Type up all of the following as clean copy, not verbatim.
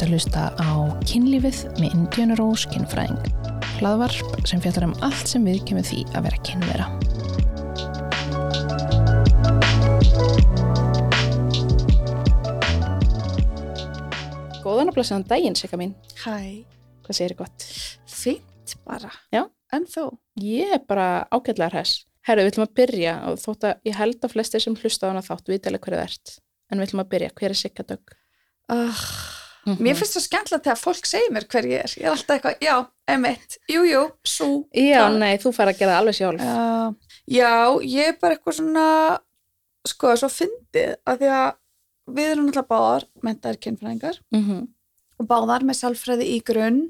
að hlusta á Kynlífið með Indíönu Rós kynfræðing. Hlaðvarp sem fjallar allt sem viðkemur því að vera kynvera. Góðan og blessaðan daginn, Sigga mín. Hæ. Hvað segirðu gott? Fínt bara. Já. En þú? Ég bara ágætlega hress. Herru, við ætlum að byrja og þótt að ég held að flestir sem hlusta á hana þátt vita alveg hverju það ert. En við ætlum að byrja. Hver er Sigga Dögg? Mér finnst það skemmtilegt þegar fólk segir mér hver ég er. Ég er alltaf eitthvað, já, emitt, jú, sú. Já, nei, þú fær að gera það alveg sjálf. Já, ég er bara eitthvað svona, sko, svo fyndið að því að við erum náttúrulega báðar menntaðir kynfræðingar og báðar með sálfræði í grunn.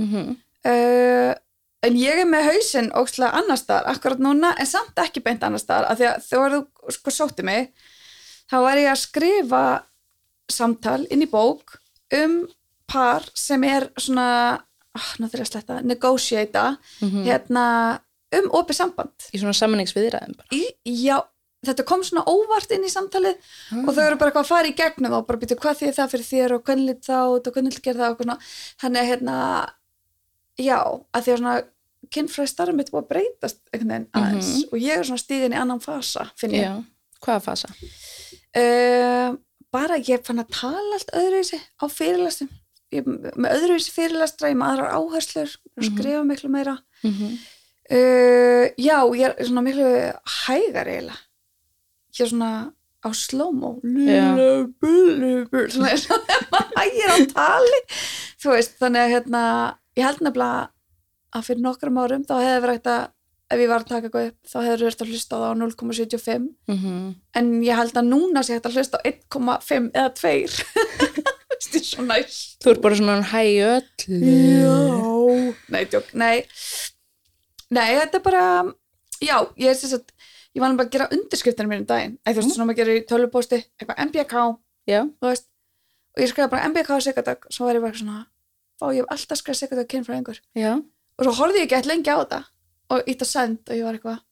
En ég er með hausinn ógeðslega annars staðar akkurat núna, en samt ekki beint annars staðar, af því að þegar þú sko sótti mig, þá var ég að skrifa samtal inn í bók par sem er svona, nú þurfum ég að sletta, negotiata, opið samband. Í svona sammenningsviðræðum bara. Já, þetta kom svona óvart inn í samtalið og þau eru bara eitthvað að fara í gegnum og bara býta hvað þýðir það fyrir þér og hvernig lít það út og hvernig lít gera það og svona. Þannig já, að því að svona kynfræði starfið mitt búið að breytast einhvern veginn aðeins og ég er svona stíðin í annan fasa, finn ég. Já, hvaða fasa? Bara ég fann að tala allt öðruvísi á fyrirlestum. Ég með öðruvísi fyrirlestra, ég með aðrar áherslur, skrifa miklu meira. Já, ég er svona miklu hægar eiginlega. Ég er svona á slow-mo. Svona hægir á tali. Þú veist, þannig að ég held nefnilega að fyrir nokkrum árum þá hefði verið að ef ég var að taka eitthvað upp þá hefði verið að hlusta á það á 0,75 en ég held að núna sé hægt að hlusta á 1,5 eða 2 þetta er svo næst. Þú ert bara svona hæg öll. Já. Nei, þetta er bara já, ég var bara að gera undirskriftina mér daginn, þú veist, svona maður gerir í tölvupósti eitthvað MBK, þú veist og ég skrifaði bara MBK Sigga Dögg, svo var ég bara svona ég hef alltaf skrifað Sigga Dögg kynfræðingur. Já. Og svo horfði ég ekki lengi á þetta og ítt að send og ég var eitthvað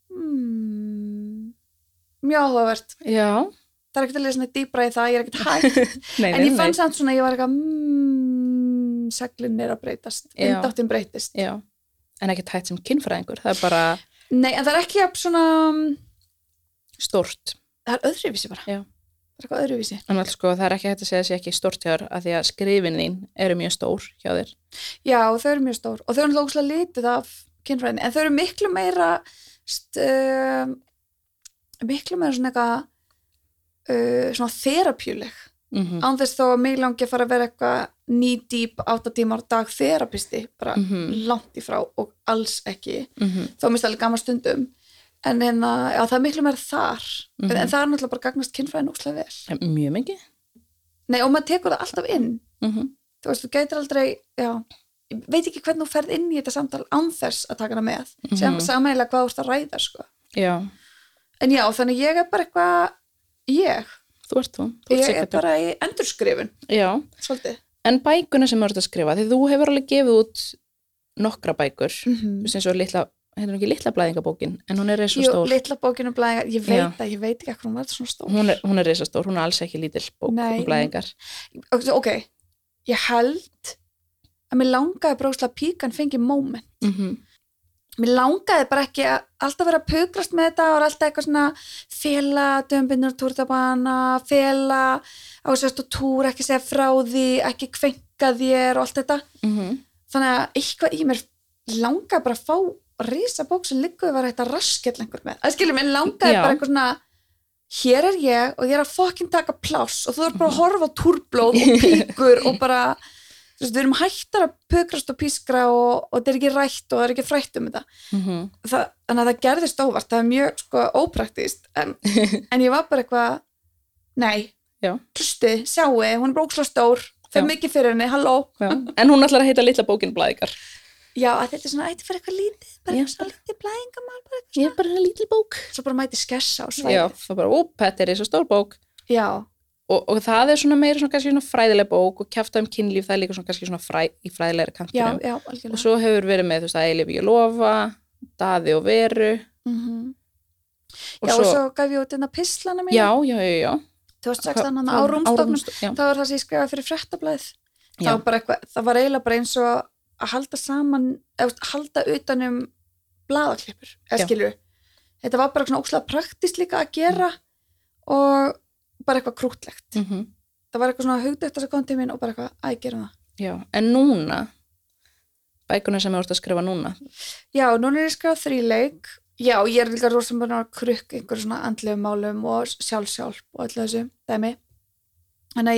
mjög áhugavert. Já. Það er ekkert að lesa svona dýbra í það, ég er ekkert hægt. En ég fann samt svona, ég var eitthvað seglin er að breytast, vindáttin breytist. Já. En ekkert hægt sem kynfræðingur, það er bara Nei, en það er ekki svona stórt. Það er öðruvísi bara. Já. Það er eitthvað öðruvísi. En alls sko, það er ekki hægt að segja sér ekki stórt hjá þér af því að skrifin þín eru mjög stór hjá þér. Já, þau eru mjög stór og þau eru ógeðslega lítið af kynfræðinni, en þau eru miklu meira svona eitthvað svona þerapjúleg. Án þess þó að mig langi að fara að vera eitthvað knee deep 8 tímar á dag þerapisti, bara langt í frá og alls ekki. Þó minnst alveg gaman stundum. En já, það er miklu meira þar. En það er náttúrulega bara gagnast kynfræðin ógeðslega vel. Mjög mikið. Nei, og maður tekur það alltaf inn. Þú veist, þú gætir aldrei, ég veit ekki hvernig þú ferð inn í þetta samtal án þess að taka hana með. Sem sameiginlega hvað þú ert að ræða, sko. Já. En já, þannig ég er bara eitthvað, Þú ert ég er bara í endurskrifun. Já. Svolítið. En bækuna sem þú ert að skrifa, því þú hefur alveg gefið út nokkra bækur, sem svo litla hérna ekki litla blæðingabókin, en hún er svo stór. Jú, litla bókin og blæðingar, ég veit ekki hvað hún var svona stór. Hún er svo stór, hún er alls ekki lítil bók um blæðingar. Ok, ég held að mér langaði bróðslega píkan fengi moment. Mér langaði bara ekki að alltaf vera að pukrast með þetta og alltaf eitthvað svona fela dömbinur túrtabana, fela á sérstu túr, ekki segja frá því, ekki kvenka þér og allt þetta. Þannig að eitthvað í mér langaði bara að fá risa bók sem liggur var hægt að raskell einhver með. Það skilur, mér langaði bara eitthvað svona hér er ég og ég er að fucking taka pláss og þú er bara að horfa á túrblóð og píkur og bara, þú veist, við erum hættar að pukrast og pískra og þetta er ekki rætt og það er ekki frætt þetta. Þannig að það gerðist óvart, það er mjög sko ópraktist en ég var bara eitthvað nei, hlusti, sjáu, hún er bara ógeðslega stór, það er mikið fyrir henni, halló. En hún ætlar að heita litla bókin blæðingar. Já, að þetta er svona, ætti fyrir eitthvað lítið, bara svona lítið blæðingamál, bara eitthvað svona. Ég er bara hérna lítið bók. Svo bara mæti skessa á svæðið. Já, það bara, þetta er svo stór bók. Já. Og það er svona meira svona kannski svona fræðileg bók og kjafta kynlíf, það er líka svona kannski svona í fræðilegri kantinum. Já, algjörlega. Og svo hefur verið með, þú veist, að Eilífi og Lofa, Daði og Veru. Já, og svo gaf ég út einna pislana mína. Já. 2016 á Rúmstofnum, þá var það sem ég skrifaði fyrir Fréttablaðið. það var eiginlega bara eins og að halda saman, eða halda utanum blaðaklippur, eða skilur þetta var bara svona óslega praktist líka að gera og bara eitthvað krútlegt það var eitthvað svona hugdægt að kom til mín og bara eitthvað að gera það. Já, en núna bækuna sem þú ert að skrifa núna? Já, núna ég skrifa 3 leik. Já, ég líka rosa búin að krukka einhverjum svona andlegum málum og sjálf og öllu þessu dæmi. Þannig að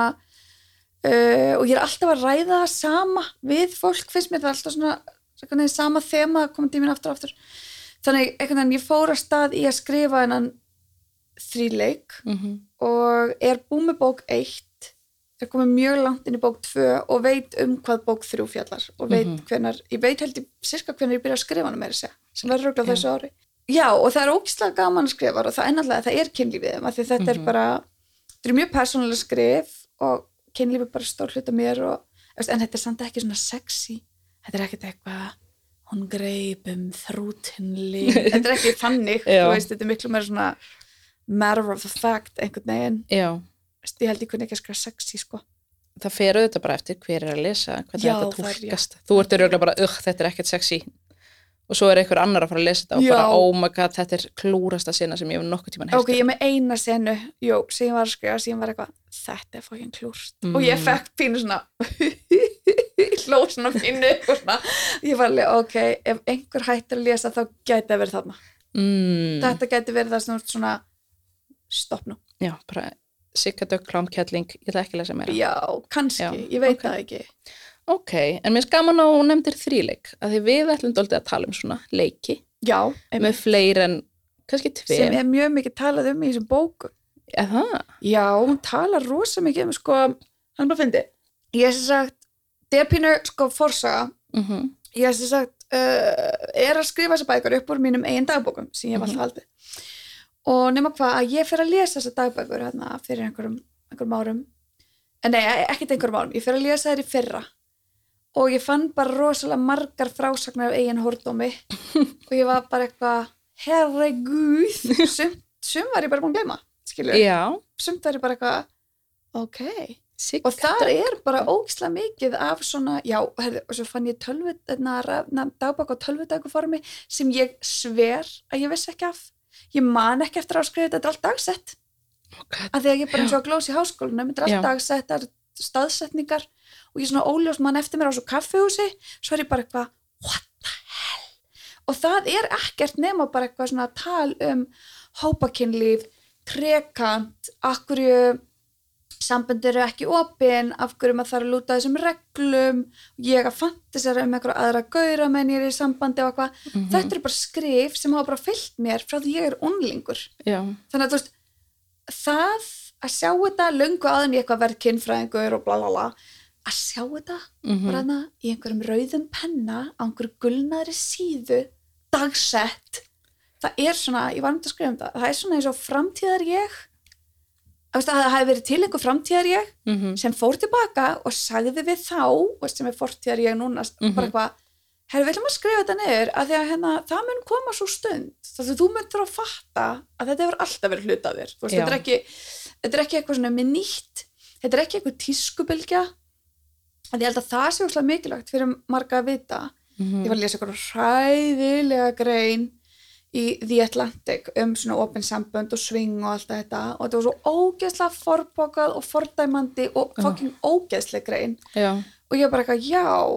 og ég alltaf að ræða það sama við fólk, finnst mér það alltaf svona sama þema að koma til mín aftur og aftur. Þannig einhvern veginn ég fór að stað í að skrifa þennan 3 leik og búin með bók 1 komið mjög langt inn í bók 2 og veit hvað bók 3 fjallar og veit ég veit held ég sirka hvenær ég byrja að skrifa hana meira segja, sem verður örugglega þessu ári. Já, og það ógeðslega gaman að skrifa og það náttúrulega, það kynlífið af því þetta bara, þetta mjög persónulega skrif og kynlífið bara stór hluta mér en þetta samt ekki svona sexy, þetta ekkert eitthvað hún greip þrútinli, þetta ekki þannig, þú veist, þetta miklu meira svona matter of the fact einhvern veginn. Já. Ég held ég kunni ekki að skrifa sexy, sko. Það fer auðvitað bara eftir hver að lesa, hvernig þetta túlkast. Þú ert örugglega bara, þetta ekkert sexy. Og svo einhver annar að fara að lesa þetta og bara, oh my god, þetta klúrasta sena sem ég hef nokkuð tímann heyrt. Ok, ég með eina senu, sem ég var að skrifa, sem var eitthvað, þetta fucking klúrt. Og ég fekk pínu svona, hló svona pínu, og svona. Ég var alveg, ok, ef einhver hættir að lesa, þá gæti það verið þarna. Þetta gæti verið það sem svona, stopp nú. Já, bara Sigga Dögg klámkettling, ég ætla ekki að lesa meira. Já, kannski, ég veit það ekki. Ok, en mér gaman á hún nefndir 3 leik, að því við ætlum dálítið að tala svona leiki. Já. Með fleiri en kannski 2. Sem mjög mikið talað í þessum bókum. Það? Já, hún talar rosa mikið sko, hann bara fyndi. Ég sem sagt, pínu sko forsaga, ég sem sagt, að skrifa þessar bækur upp úr mínum eigin dagbókum, sem ég hef alltaf haldið. Og nema hvað að ég fer að lesa þessar dagbækur hérna fyrir einhverjum árum. Nei, ekkert einhverjum árum. Ég fer að lesa þær í fyrra. Og ég fann bara rosalega margar frásagnar af eigin hordómi. Og ég var bara eitthvað, herregud. Sum var ég bara búin að gleyma, skilur. Já. Sumt var ég bara eitthvað, ok. Og það bara ógeðslega mikið af svona, já, og svo fann ég dagbæk á tölvudækuformi sem ég sver að ég vissi ekki af. Ég man ekki eftir að skrifa þetta allt dagsett af því að ég bara eins og að glósa í háskólanum þetta allt dagsett, það staðsetningar og ég svona óljós man eftir mér á svo kaffihúsi svo ég bara eitthvað, what the hell og það ekkert nema bara eitthvað svona tal hópakynlíf, trekant af hverju sambönd eru ekki opin, af hverju maður þarf að lúta þessum reglum ég að fantasera einhverja aðra gaura menn ég í sambandi og eitthvað þetta bara skrif sem hafa bara fylgt mér frá því ég unglingur þannig að þú veist það að sjá þetta löngu áðan í eitthvað verð kynfræðingur og blablabla að sjá þetta bara þarna í einhverjum rauðum penna á einhverju gulnaðri síðu dagsett það svona, ég var að skrifa það svona eins og framtíðar ég að það hafi verið til einhver framtíðar ég sem fór tilbaka og sagði við þá og sem fortíðar ég núna bara eitthvað, við ætlum að skrifa þetta niður að því að það mun koma svo stund þannig að þú mun þurfa að fatta að þetta hefur alltaf verið hluta af þér þetta ekki eitthvað svona með nýtt þetta ekki eitthvað tískubylgja að ég held að það sé óslega mikilvægt fyrir marga að vita ég var að lesa eitthvað hræðilega grein í The Atlantic svona opin sambönd og swing og allt þetta og þetta var svo ógeðslega forbókað og fordæmandi og fucking ógeðslega grein og ég bara eitthvað,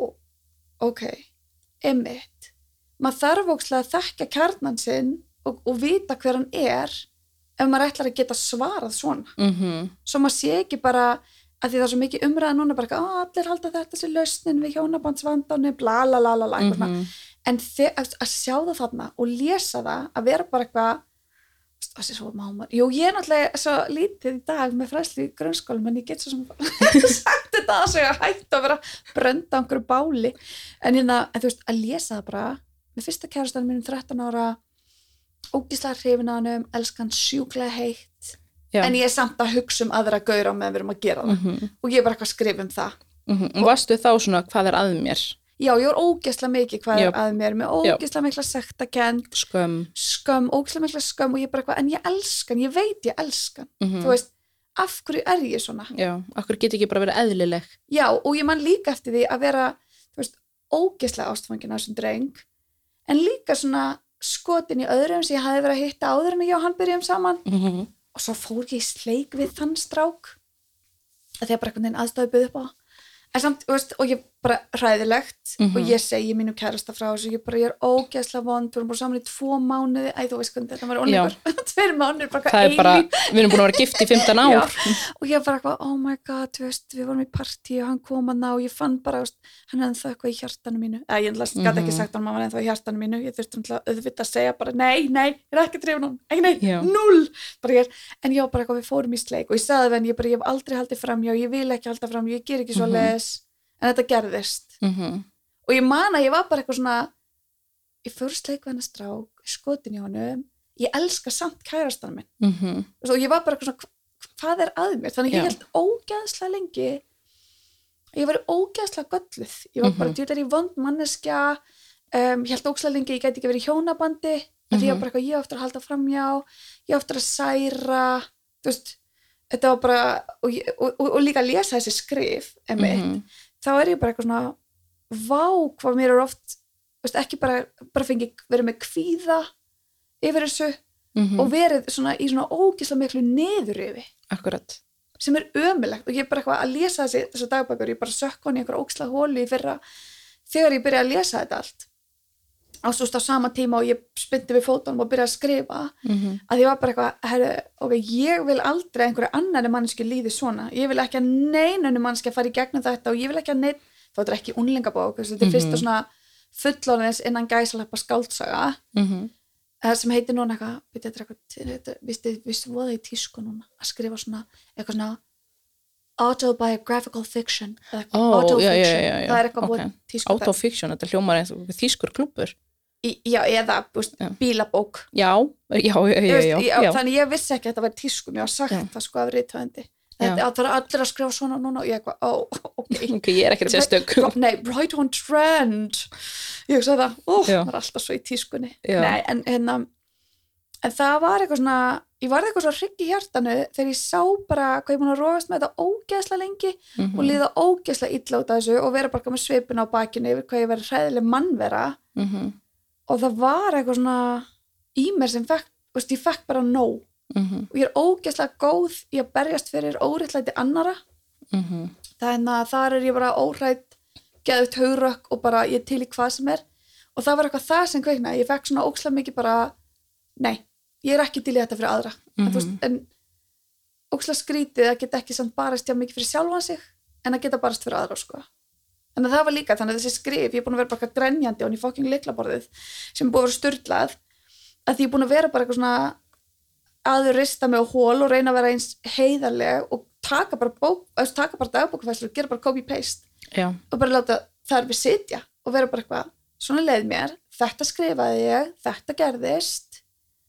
já ok, einmitt maður þarf ógeðslega að þekka kjarnan sinn og vita hver hann ef maður ætlar að geta svarað svona svo maður sé ekki bara að því það er svo mikið umræða núna bara allir halda þetta sér lausnin við hjónabandsvandáni bla la la la la en að sjá það þarna og lesa það að vera bara eitthvað það sé svo mámar, jú ég náttúrulega svo lítið í dag með fræðslu í grunnskólum en ég get svo sem sagt þetta að segja hægt að vera brenda á einhverju báli en þú veist að lesa það bara með fyrsta kærastanum mínum 13 ára ógeðslega hrifin af honum elskan sjúklega heitt en ég samt að hugsa aðra gaura meðan við erum að gera það og ég bara eitthvað skrifa það og varstu þá svona hvað að mér? Já, ég var ógeðslega mikið hvað að mér með ógeðslega mikla sektarkennd skömm, ógeðslega mikla skömm og ég bara eitthvað, en ég elskan, ég veit ég elskan þú veist, af hverju ég svona? Já, af hverju get ekki bara verið eðlileg? Já, og ég man líka eftir því að vera, þú veist, ógeðslega ástfangin á þessum dreng, en líka svona skotin í öðrum sem ég hafði verið að hitta áður en ég og hann byrjuðum saman og svo fór ég í sleik við þann strák að því að bara einhvern veginn aðstæðu buð upp á en samt, veist, og ég bara hræðilegt og ég segi mínu kærasta frá þessu ég er ógeðslega vond, við erum búin saman í 2 mánuði, þú veist hvernig þetta var ónleikur 2 mánuðir, bara það bara, við erum búin að vera gift í 15 ár Já, og ég bara eitthvað, oh my god, veist, við vorum í partí og hann kom að ná og ég fann bara, veist, hann hefði það eitthvað í hjartanu mínu ég gæti ekki sagt hann maður en það í hjartanu mínu ég þurfti auðvitað að segja bara, nei, ég er ekki drifin hann, nei, 0 en ég var bara eitthvað, við fórum í sleik og ég sagði henni, ég hef aldrei haldið framhjá ég vil ekki halda framhjá, ég ger ekki svo en þetta gerðist og ég man að ég var bara eitthvað svona ég fór sleik við hennar strák skotin í honum, ég elska samt kærastan minn og ég var bara eitthvað svona, hvað að mér þannig ég held ógeðslega lengi ég var ógeðslega gölluð ég var bara djúlar í vond manneskja ég held ógeðslega lengi ég gæti ekki verið í hjónabandi því ég var bara eitthvað, ég eftir að halda framjá ég eftir að særa þú veist, þetta var bara og líka að lesa þessi skrif þá ég bara eitthvað svona vá hvað mér oft veist, ekki bara fengi verið með kvíða yfir þessu og verið svona í svona ógeðslega miklu niðurrifi akkurat sem ömurlegt og ég bara eitthvað að lesa þessu dagbækur ég bara sökk hann í einhver ógeðslega hólu í fyrra þegar ég byrjaði að lesa þetta allt á sama tíma og ég spynnti við fótunum og byrjaði að skrifa að ég var bara eitthvað, ok, ég vil aldrei einhverju annari manneskju líði svona ég vil ekki að neinunni manneskja fara í gegnum þetta og ég vil ekki að þá þetta ekki unglingabók þetta fyrsta svona fullorðins innan gæsalappa skáldsaga sem heitir núna eitthvað vistu voða í tísku núna að skrifa svona eitthvað svona autobiographical fiction autofiction það eitthvað voða tísku autofiction, þetta hljómar eins og þýskur klúbbur eða bílabók já. Þannig ég vissi ekki að þetta var tísku mér var sagt það sko af rithöfundi það er allir að skrifa svona núna og ég ok, ég ekkert sérstök right on trend ég hugsaði það var alltaf svo í tískunni en það var eitthvað svona ég var eitthvað svo hrygg í hjartanu þegar ég sá bara hvað ég búin að rogast með þetta ógeðslega lengi og líða ógeðslega illa út af þessu og vera bara með svipin á bakinu yfir hvað ég verið hræðileg mannvera og það var eitthvað svona í mér sem ég fekk bara nóg og ég ógeðslega góð í að berjast fyrir óréttlæti annara þannig að þar ég bara óhrædd geðugt haugrökk og bara ég til í hvað sem og það var eitthvað það sem kveiknaði ég fekk svona ógeðslega mikið bara nei, ég ekki til í þetta fyrir aðra en ógeðslega skrítið að geta ekki samt barast hjá mikið fyrir sjálfan sig en að geta barast fyrir aðra sko. En það var líka þannig að þessi skrif ég búin að vera bara grenjandi og í fucking lyklaborðið sem búið að vera sturlað að því ég búin að vera bara eitthvað svona að rista mig á hól og reyna að vera eins heiðarleg og taka bara dagbókafæslu og gera bara copy-paste og bara láta þar við sitja og vera bara eitthvað, svona leið mér þetta skrifaði ég, þetta gerðist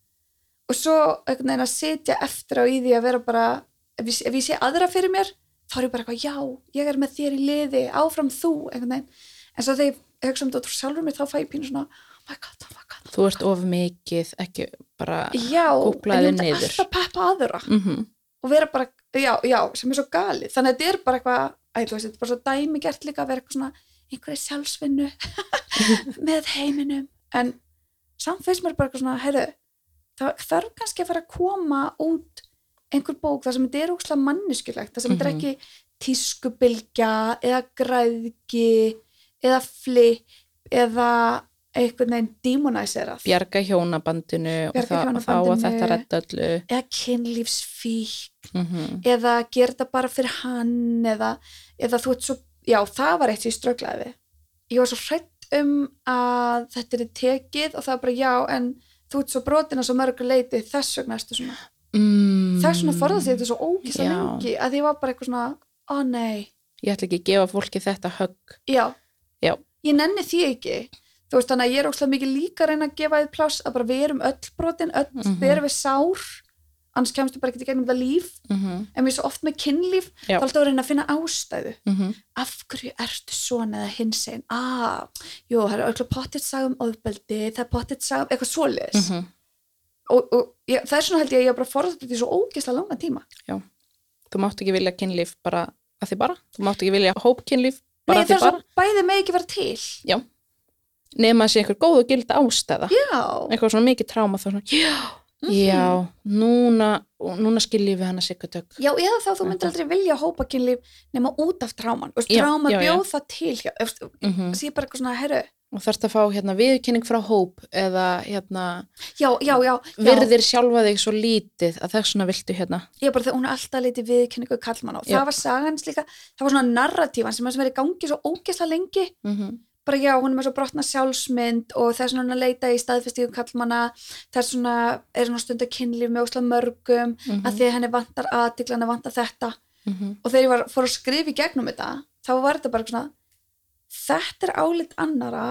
og svo einhvern veginn að sitja eftir á í því að vera bara ef ég sé aðra fyrir mér þá ég bara eitthvað, já, ég með þér í liði áfram þú, einhvern veginn en svo þegar ég hugsa þetta sjálfur mér þá fæ ég pínu svona oh my god þú ert of mikið, ekki bara kúplaði niður. Já, en ég myndi alltaf peppa aðra og vera bara, já, sem svo galið. Þannig að þetta bara eitthvað, þú veist, þetta bara svo dæmigert líka að vera eitthvað svona einhverju sjálfsvinnu með heiminum. En samt finnst mér bara eitthvað svona, heyrðu, það þarf kannski að fara að koma út einhver bók þar sem þetta ógeðslega manneskjulegt, þar sem þetta ekki tískubylgja eða græðgi eða flip eða einhvern veginn demonæserað bjarga hjónabandinu og þá að þetta redda öllu eða kynlífsfík eða gera þetta bara fyrir hann eða þú ert svo, já það var eitt sem ég strögglaði við ég var svo hrædd að þetta er tekið og það var bara já en þú ert svo brotin að svo mörgu leiti þess vegna ertu svona þess vegna forðast ég þetta svo ógeðslega lengi að ég var bara eitthvað svona, ó nei ég ætla ekki að gefa fólki þetta högg já, ég nenni því ekki þú veist þannig að ég er ógeðslega mikið líka að reyna að gefa þið pláss að bara við erum öll brotin öll berum við sár annars kemstu bara ekki í gegnum það líf en við svo oft með kynlíf þá er alltaf að reyna að finna ástæðu af hverju ertu svona eða hinsegin jú það er öll pottitt sagum ofbeldi það er pottitt sagum eitthvað svoleiðis og það er svona held ég að ég bara forðast þetta í svo ógeðslega langan tíma já þú mátt ekki vilja kynlíf bara að því bara, þú mátt ekki vilja hópkynlíf bara að því bara. Nei, það er bæði með ekki vera til. Já, nema að sé einhver góð og gilda ástæða. Já. Eitthvað svona mikið tráma þá svona, já, núna skiljum við hana Sigurdögg. Já, eða þá þú myndir aldrei vilja hópakynlíf nema út af tráman. Tráma bjóð það til hjá, sé bara eitthvað svona, herru. Og þarfst að fá viðurkenning frá hóp eða já. virðir sjálfa þig svo lítið að þess svona viltu Já, bara þegar hún er alltaf litið viðurkenningu kallmann á. Það var sagans líka, það var svona narratífan sem verið í gangi svo ógeðslega lengi. Bara já, hún er með svo brotna sjálfsmynd og það er svona að leita í staðfestingu kallmanna, það er svona stund að kynlíf með óslega mörgum að því að henni vantar athygli, henni vantar þetta og þegar ég fór að skrifa í gegnum þetta, þá var þetta bara svona þetta er álit annara,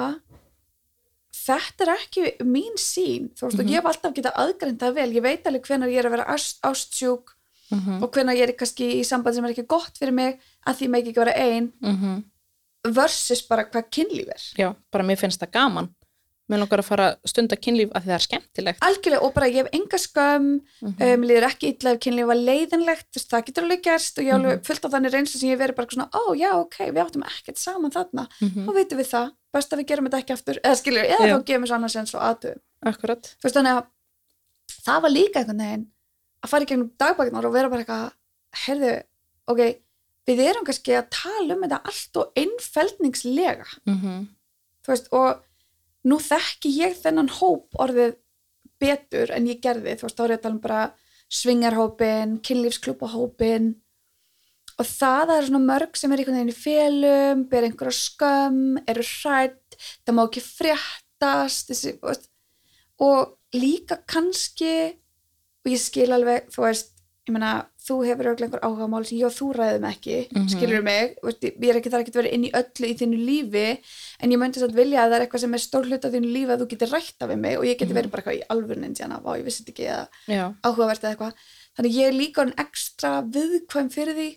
þetta er ekki mín sýn, þú veist, og ég hef alltaf getað aðgreint það vel, ég veit alveg hvenær ég er að vera ástsjúk og hvenær ég er kannski í sambandi sem er ekki gott fyrir mig, að því mig ekki vera ein versus bara hvað kynlíf er. Já, bara mér finnst það gaman. Mér langar að fara stunda kynlíf að það er skemmtilegt. Algjörlega, og bara ég hef enga skömm, mér líður ekki illa ef kynlíf var leiðinlegt, það getur alveg gerst og ég alveg fullt af þannig reynslu sem ég verið bara svona, já, ok, við áttum ekkert saman þarna, þá veitum við það, best að við gerum þetta ekki aftur, eða skilur, eða þá gefum við svo annars en svo aðtöðum. Akkurat. Þú veist, þannig að það var líka einhvern veginn að fara í gegnum dagbækurnar og vera bara eitthvað, heyrðu, ok, við erum kannski að tala þetta allt og einfeldningslega. Þú veist, og nú þekki ég þennan hóp orðið betur en ég gerði, þú veist, þá er ég að tala bara svingarhópin, kynlífsklúbahópin og það er svona mörg sem er einhvern veginn í felum, ber einhverja skömm, eru hrædd, það má ekki fréttast, og líka kannski, og ég skil alveg, þú veist, ég meina, þú hefur örugglega einhver áhugamál sem ég og þú ræðum ekki, skilur mig, ég er ekki þar ekki verið inn í öllu í þínu lífi, en ég myndi samt vilja að það er eitthvað sem er stór hluti af þínu lífi að þú getur rætt af mig og ég geti verið bara eitthvað í alvörnin síðan að ég vissi ekki eða áhugavert eða eitthvað. Þannig ég er líka ekstra viðkvæm fyrir því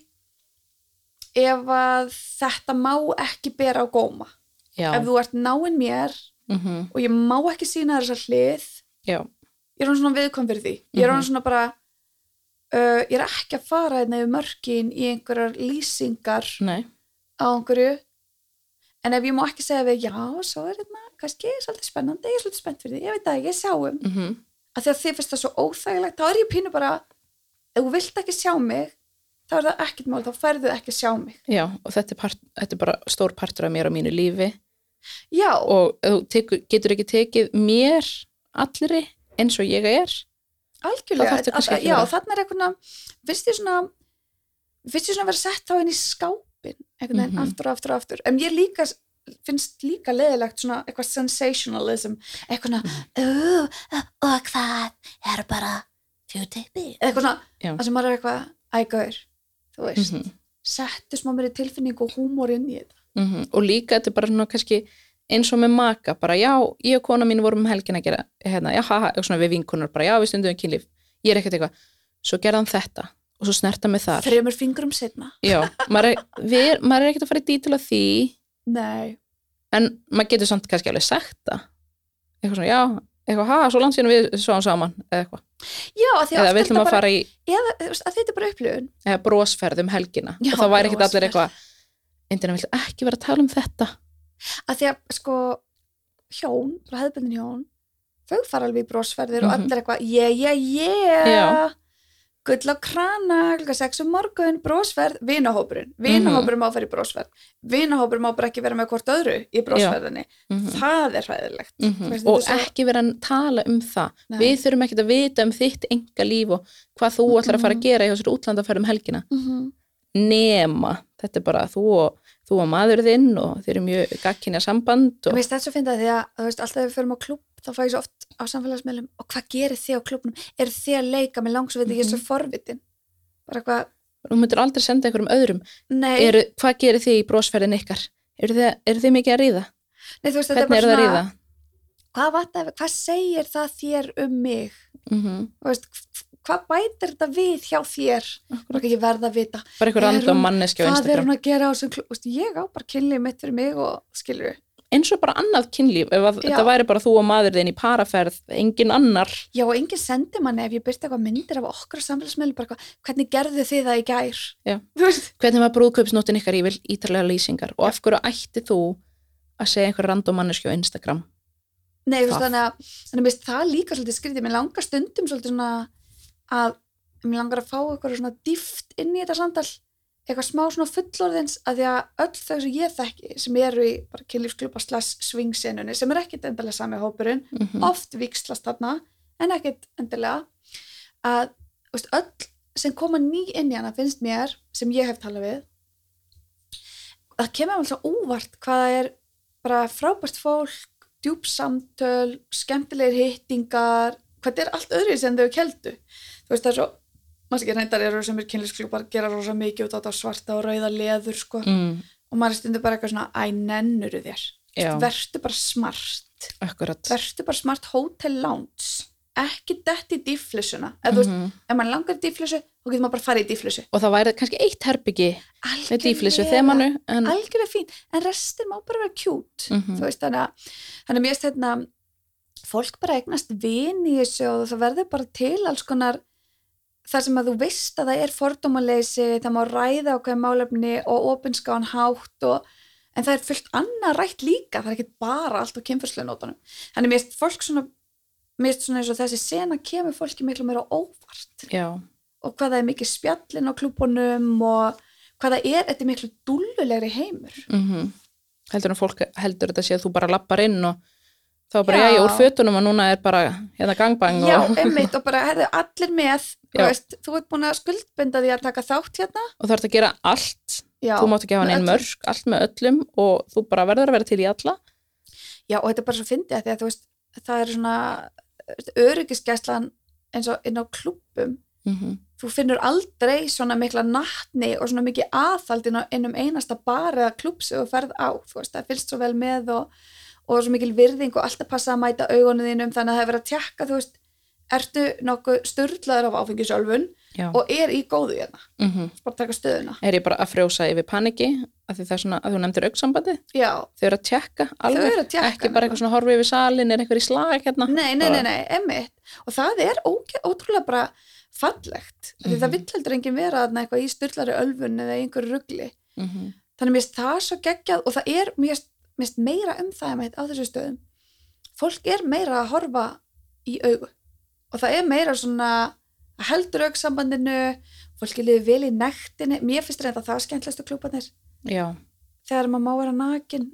ef að þetta má ekki bera á góma. Ef þú ert náinn mér og ég má ekki sýna þessa hlið, ég er svona viðkvæm fyrir því. Ég er svona bara ég er ekki að fara yfir mörkin í einhverjar lýsingar á einhverju en ef ég má ekki segja við svo er þetta kannski svolítið spennandi, ég er svolítið spennt fyrir því, ég veit að ég sjáum að því að þið finnst það svo óþægilegt, þá er ég pínu bara ef þú vilt ekki sjá mig þá er það ekkert mál, þá færðu ekki að sjá mig. Já, og þetta er bara stór partur af mér á mínu lífi. Já. Og þú getur ekki tekið mér allri eins og ég er. Algjörlega, já, þarna er eitthvað finnst ég svona að vera sett þá inn í skápin einhvern veginn aftur og aftur en ég líka finnst líka leiðilegt svona eitthvað sensationalism eitthvað og hvað er bara fjúteipi eitthvað svona, það sem maður er eitthvað ægauður, þú veist settu smá mér í tilfinningu og húmor inn í þetta og líka þetta er bara svona kannski eins og með maka, bara já, ég og kona mín vorum helgin að gera, eitthvað svona við vinkonur, bara já, við stundum kynlíf, ég er ekkert eitthvað, svo gerða hann þetta og svo snerta mig þar. 3 fingrum seinna. Já, maður er ekkert að fara í dítil af því. Nei. En maður getur samt kannski alveg sagt það. Eitthvað svona, já, eitthvað, svo langt síðan við sváum saman, eða eitthvað. Já, að því eða við ætlum að fara í eða að þetta er bara upplifun. Eða brosferð helgina. Já, og þá væri ekkert allir eitthvað, einnig viltu ekki vera að tala þetta. Að því að sko hjón, bara hefðbundin hjón þau fara alveg í brosferðir og allir eitthvað gull á krana, 6 morgun brosferð, vinahópurinn má fara í brosferð, vinahópurinn má bara ekki vera með hvort öðru í brosferðinni það er hræðilegt og ekki vera að tala um það. Nei. Við þurfum ekki að vita um þitt enga líf og hvað þú ætlar að fara að gera í þessari útlandaferð helgina nema, þetta er bara þú og maður þinn og þeir eru mjög gagnkynja samband og... Veist, þetta svo finnst það því að þú veist, alltaf ef við förum á klúbb þá fæ ég svo oft á samfélagsmiðlum og hvað gerir þið á klúbbnum? Eru þið að leika með langsviti, ég er svo forvitin bara hvað... Þú myndir aldrei senda einhverjum öðrum. Nei. Hvað gerir þið í brosferðin ykkar? Eru þið mikið að ríða? Nei, þú veist, þetta hvernig er bara svona... Hvað segir það þér um mig? Þú veist, hvað bætir þetta við hjá þér? Það er ekki verða að vita. Bara einhver random manneski á Instagram. Hvað er hún að gera á þessum ég á bara kynlíf mitt fyrir mig og skilur við. eins og bara annað kynlíf ef þetta væri bara þú og maður þinn í paraferð engin annar. Já, og engin sendi manni ef ég byrti eitthvað myndir af okkur samfélagsmiðlum, bara hvernig gerðu þið það í gær? Já, hvernig var brúðkaupsnóttin ykkar, ég vil ítarlega lýsingar og af hverju ætti þú að segja einhver random manneskju á Instagram? Nei, þannig að það líka svolítið skrítið, mér langar stundum svolítið svona að mér langar að fá eitthvað svona dýft inn í þetta samtal, eitthvað smá svona fullorðins, að því að öll þau sem ég þekki sem eru í bara kynlífsklúbba /swing-senunni sem ekkert endilega sami hópurinn, oft víxlast þarna en ekkert endilega, að öll sem koma ný inn í hana finnst mér, sem ég hef talað við, það kemur alltaf óvart hvað það er bara frábært fólk, djúp samtöl, skemmtilegir hittingar, hvað er allt öðru sem þau keldu. Það er svo maður ekki reyndar eru sem kynlífsklúbbar gera rosa mikið út á þetta svarta og rauða leður sko. Og maður stundur bara eitthvað svona nennuru þér, vertu bara smart. Akkurat. Vertu bara smart hotel lounge, ekki detti í dýflissuna, ef maður langar í dýflissu þá getur maður bara farið í dýflissu. Og það væri kannski eitt herbyggi með dýflissu þemanu. Algjörlega fín, en restin má bara vera cute. Þú veist, þannig að mér finnst fólk bara eignast vini í þessu og það verður bara til alls konar þar sem að þú veist að það er fordómaleysi, það má ræða ákveðin málefni og opinskáan hátt en það er fullt annað rætt líka, það er ekki bara allt á kynferðislegnótunum. Þannig mér finnst fólk svona eins og þessi sena kemur fólki miklu meira óvart. Já. Og hvað það er mikið spjallinn á klúbunum og hvað það er, þetta er miklu dúllulegri heimur. Heldur að fólk heldur þetta sé að þú bara lappar inn og þá bara já, úr fötunum og núna er bara hérna gangbang Já, einmitt og bara allir með, þú ert búin að skuldbinda því að taka þátt hérna og þú ert að gera allt, þú mátt ekki hafa neinn mörg, allt með öllum og þú bara verður að vera til í alla. Já, og þetta er bara svo fyndið því að þú veist, það er svona öryggisgæslan eins og inn á klúbbum, þú finnur aldrei svona mikla natni og svona mikið aðhald inn einasta bar eða klúbb sem þú ferð á, þú veist, það fylgst svo vel með og svo mikil virðing og alltaf passa að mæta augunum þínum, þannig að það er verið að tjekka, þú veist, ertu nokkuð sturlaður af áfengisölvun og er í góðu hérna, bara taka stöðuna. Er ég bara að frjósa yfir paniki, af því það er svona, að þú nefndir augnsambandi? Já. Þau eru að tjekka alveg, ekki bara eitthvað svona horfi yfir salin, er eitthvað í slag hérna? Nei, einmitt. Og það er ótrúlega bara fallegt, því það vill heldur enginn vera eitthvað í sturlari ölvun eða einhverju rugli. Þannig mér finnst það svo geggjað og það er mér finnst meira það á þessu stöðum. Fólk er meira að horfa í augu og það er meira svona að heldur augsambandinu, fólki liður vel í nektinni, mér finnst reynda það skemmtilegustu klúbbarnir. Já. Þegar maður má vera nakin,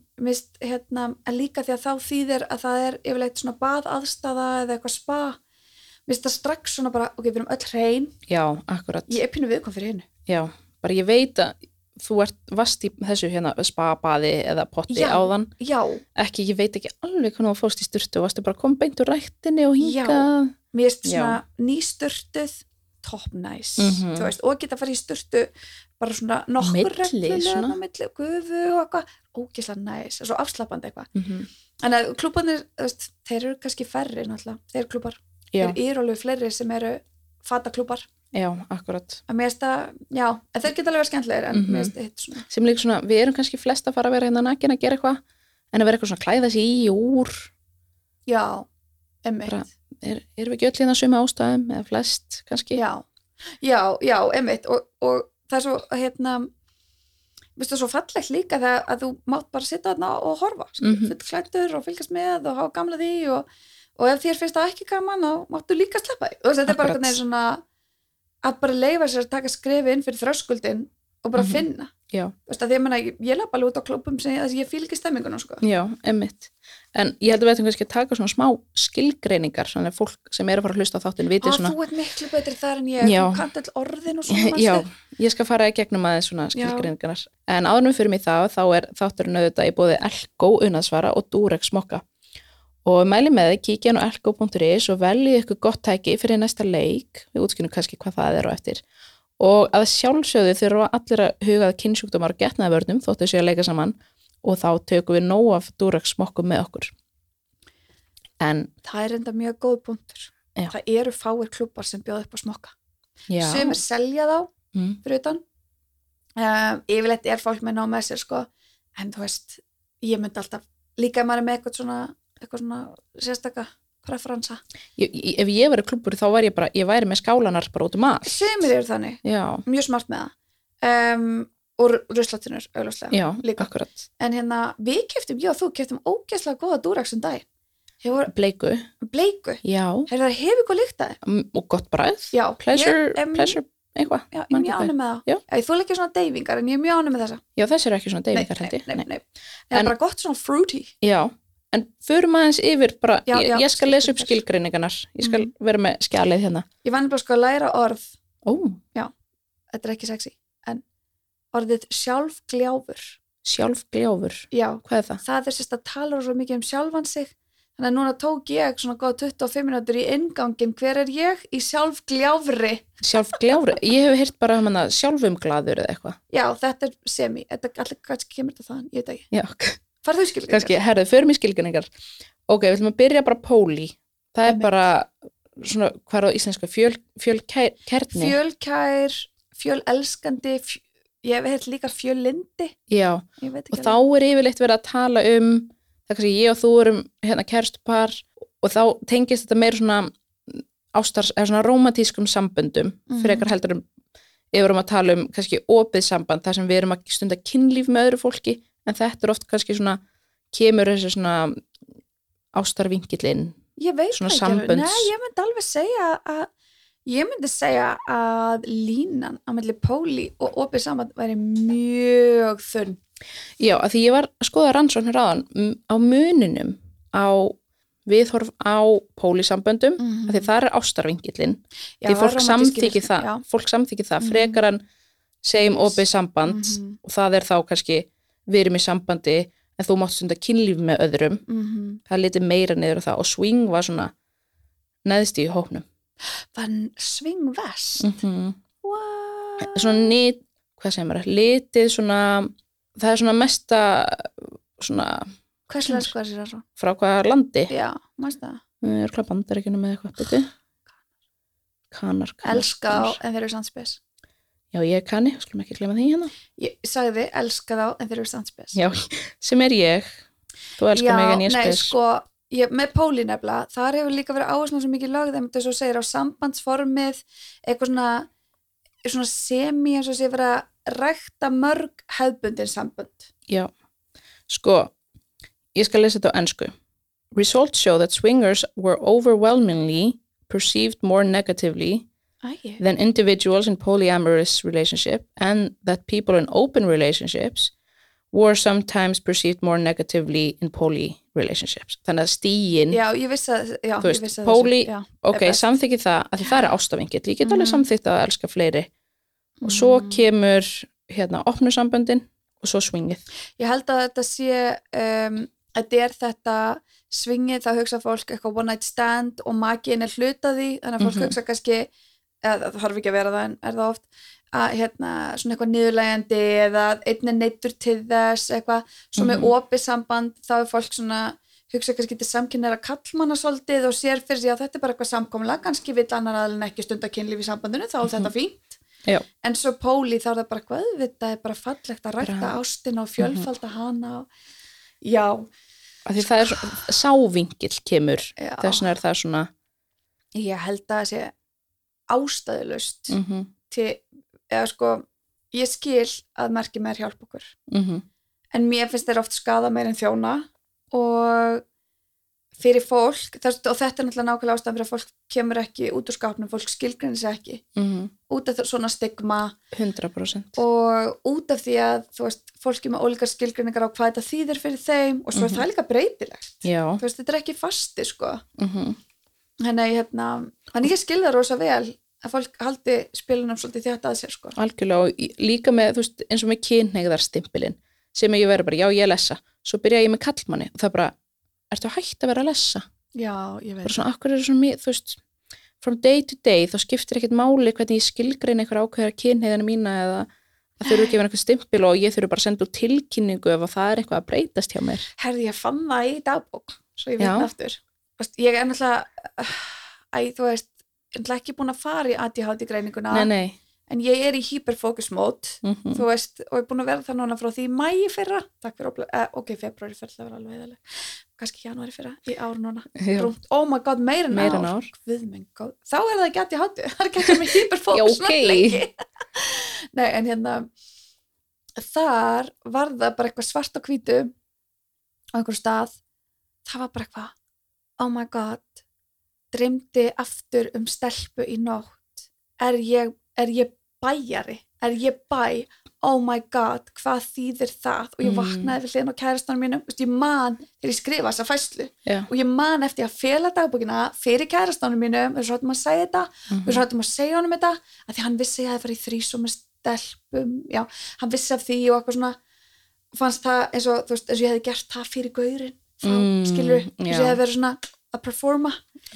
en líka því að þá þýðir að það er yfirleitt svona baðaðstaða eða eitthvað spa. Mér finnst það strax svona bara, ok, við erum öll hrein. Já, akkurat. Ég er pínu viðkvæm fyrir hinu. Já, bara ég veit að þú varst í þessu hérna spa-baði eða potti áðan. Já. Ekki, ég veit ekki alveg hvernig þú fórst í sturtu og varstu bara komið beint úr ræktinni og hingað. Já, mér finnst svona nýsturtuð top nice, þú veist, og geta að fara í sturtu bara svona nokkur reglulega á milli, gufu og eitthvað, ógeðslega nice, svo afslappandi eitthvað. En að klúbbarnir, þeir eru kannski færri náttúrulega, þeir klúbbar. Þeir eru alveg fleiri sem eru fataklúbbar. Já, akkurat. Að mér finnst það, já, en þeir geta alveg verið skemmtilegir en mér finnst þetta svona. Sem líka svona, við erum kannski flest að fara að vera hérna nakin að gera eitthvað, en að vera eitthvað svona klæða sig í úr. Já, einmitt. Erum við ekki öll hérna sömu ástæðum, eða flest kannski? Já, einmitt. Og það er svo, veistu, svo fallegt líka þegar að þú mátt bara sitta þarna og horfa, full klæddur og fylgjast með og hafa gamla því og ef þér finnst það ekki gaman, þá máttu líka sleppa því. Og þetta er bara eitthvað svona að bara leyfa sér að taka skrefi inn fyrir þröskuldin og bara finna. Já. Þú veist að því að ég lappa alveg út á klúbbum sem ég fíl ekki stemmingunum, sko. Já, einmitt. En ég held að við ættum kannski að taka svona smá skilgreiningar, svona fólk sem er að fara að hlusta á þáttinn viti svona. Þú ert miklu betri þar en ég, þú kannt all orðin og svona. Já, ég skal fara í gegnum aðeins svona skilgreiningarnar. En áður við fyrir mig þá er þátturinn auðvitað í boði Elko unaðsvara og Durex mokka. Og mæli með þið, kíkja á elko.is og veljið ykkur gott tæki fyrir næsta leik, við útskynum kannski hvað það er á eftir. Og að sjálfsögðu þurfa allir að hugað kynnsjúkdómar og getnaðarvörnum þóttu séu að leika saman og þá tökum við nóg af Durex mokkum með okkur. En það er enda mjög góð punktur. Já. Það eru fáir klúbbar sem bjóða upp á smokka. Sumir selja þá fyrir utan. Yfirleitt er fólk með nóg með sér, sko, en þú veist, ég myndi alltaf líka maður með eitthvað svona sérstaka preferensa. Ef ég væri klúbbur þá væri ég væri með skálanar bara út allt. Sumir eru þannig, mjög smart með það. Og ruslatunur, augljóslega. Já, líka. Akkurat. En við keyptum, ég og þú keyptum ógeðslega góða Durex daginn. Bleiku. Já. Það hefur góð lykt að þið. Og gott bragð. Já. Pleasure, eitthvað. Já, ég er mjög ánægð með það. Já. Ég þoli ekki svona deyfingar, en ég er mjög ánægð með þessa. Já, þessi eru ekki svona deyfingar, held ég. Nei. Það er bara gott svona fruity. Já, en förum aðeins yfir bara, ég skal lesa upp skilgreiningarnar. Ég skal vera með skjalið hérna. Ég var nefnilega að læra orð. Já, þetta er ekki sexy, en orðið sjálfgljáfur. Sjálfgljáfur? Já. Hvað er það? Það er sérst að tala svo mikið sjálfan sig. Þannig að núna tók ég svona góð 25 minútur í inngangin. Hver er ég? Í sjálfgljáfri. Sjálfgljáfri? Ég hef heyrt bara sjálfumglaður eða eitthvað. Já, þetta er semi. Allir kannski kemur þetta þann, ég veit ekki. Já. Farðu skilgreiningar? Kannski, herðu, förum í skilgreiningar. Ok, við ætlum að byrja bara póli. Það er bara svona, hvað er á íslensku? Fjölkærni? Fjölkær, fjölelskandi, ég hef heyrt líka fjöllyndi. Já, og þá er yfirleitt verið að tala það kannski ég og þú erum kærstupar og þá tengist þetta meira svona svona rómantískum samböndum frekar heldur við erum að tala kannski opið samband þar sem við erum að stunda kynlíf með öðru fólki en þetta er oft kannski svona kemur þessi svona ástarvinkillinn svona sambönds. Nei, ég myndi segja að línan á milli póli og opið samband væri mjög þunn. Já, af því ég var að skoða rannsóknir áðan á muninum á viðhorf á pólisamböndum af því það er ástarvinkillinn því fólk samþykir það frekar en segjum opið samband og það er þá kannski við erum í sambandi en þú mátt stunda kynlíf með öðrum það er litið meira niður á það og swing var svona neðst í hópnum. Var swing vest? What? Svona hvað segir maður, litið svona það er svona mesta svona Hverslega sko þessi rannsókn? Frá hvaða landi? Já, mæst það. Við erum Bandaríkjunum með eitthvað beti. Kanar. Elska þá en þeir eru sandspes. Já, ég kanni, skulum ekki glemma því hérna. Ég sagði elska þá en þeir eru sandspes. Já, sem er ég. Þú elskar mig en ég spes. Já, nei, sko, með póli nefnilega, þar hefur líka verið áherslu svo mikið lögð, þess að segir á sambandsformið, eitthvað svona semi eins og sé verið að rækta mörg hefðbundin sambönd. Já, sko, ég skal lesa þetta á ensku. Results show that swingers were overwhelmingly perceived more negatively than individuals in polyamorous relationship and that people in open relationships were sometimes perceived more negatively in poly relationships. Þannig að stíin Já, ég vissi að poly, ok, samþykki það að það er ástafingill. Ég get alveg samþykkt að elska fleiri og svo kemur opnu samböndin og svo swingið. Ég held að þetta sé þetta swingið, þá hugsa fólk eitthvað one night stand og maginn er hlutaði, þannig að fólk hugsa kannski, það þarf ekki að vera það en er það oft, að svona eitthvað niðurlægjandi eða einn er neyddur til þess eitthvað, svo með opið samband þá er fólk svona, hugsa kannski til samkynneira kallmanna svolítið og sér fyrir sig að þetta er bara eitthvað samkomulag, kannski vill annar aðilinn ekki stunda kynlíf í sambandinu, þá er þetta fínt. Já. En svo póli þá er það bara hvað þetta er bara fallegt að rækta ástina og fjölfalda hana og já af því það er sávingill kemur þess vegna er það svona ég held að það sé ástæðulaust eða sko ég skil að merki mér hjálpa okkur en mér finnst þeir oft skada meir en þjóna og fyrir fólk, og þetta er náttúrulega nákvæmlega ástæðan fyrir að fólk kemur ekki út úr skápnum, fólk skilgreinir sig ekki út af svona stigma 100% og út af því að þú veist, fólki með ólíkar skilgreiningar á hvað þetta þýðir fyrir þeim og svo er það líka breytilegt þú veist, þetta er ekki fasti sko þannig ég skil það rosa vel að fólk haldi spilunum svolítið þetta að sér sko algjörlega og líka með, þú veist, eins og með kynhneigðarstimpilinn sem ég verið bara, já ég lesa svo byrja ég með kallmanni og það bara ertu hægt að vera að lesa? Já, ég veit. Bara svona, akkur er svona, þú veist, from day to day, þá skiptir ekkert máli hvernig ég skilgreina einhver ákveðra kynhneigðina mína eða að þurfu ekki að vera einhver stimpil og ég þurfu bara að senda út tilkynningu ef það er eitthvað að breytast hjá mér. Herði, ég fann það í dagbók, svo ég veit aftur. Ég er náttúrulega, þú veist, ég er ekki búin að fara í ADHD greininguna. Nei. en ég er í hyperfocus mode þú veist, og ég er búin að vera það núna frá því í maí fyrra, takk fyrir ok, februari fyrir það var alveg heiðaleg kannski janúari fyrra, í ár núna oh my god, meira en ár þá er það ekki að ég hátu það er ekki með hyperfocus lengi nei, en hérna þar var það bara eitthvað svart og hvítu á einhverjum stað það var bara eitthvað, oh my god dreymdi aftur stelpu í nótt er ég bæjari er ég bæ, oh my god hvað þýðir það og ég vaknaði við hliðin á kærastanum mínum, ég man þegar ég skrifa þessa fæslu og ég man eftir að fela dagbókina fyrir kærastanum mínum við sáttum að segja þetta við sáttum að segja honum þetta að því hann vissi að það var í þrísum með stelpum, já, hann vissi af því og eitthvað svona fannst það eins og, þú veist, eins og ég hefði gert það fyrir gaurinn skilur, eins og ég hefði verið svona að performa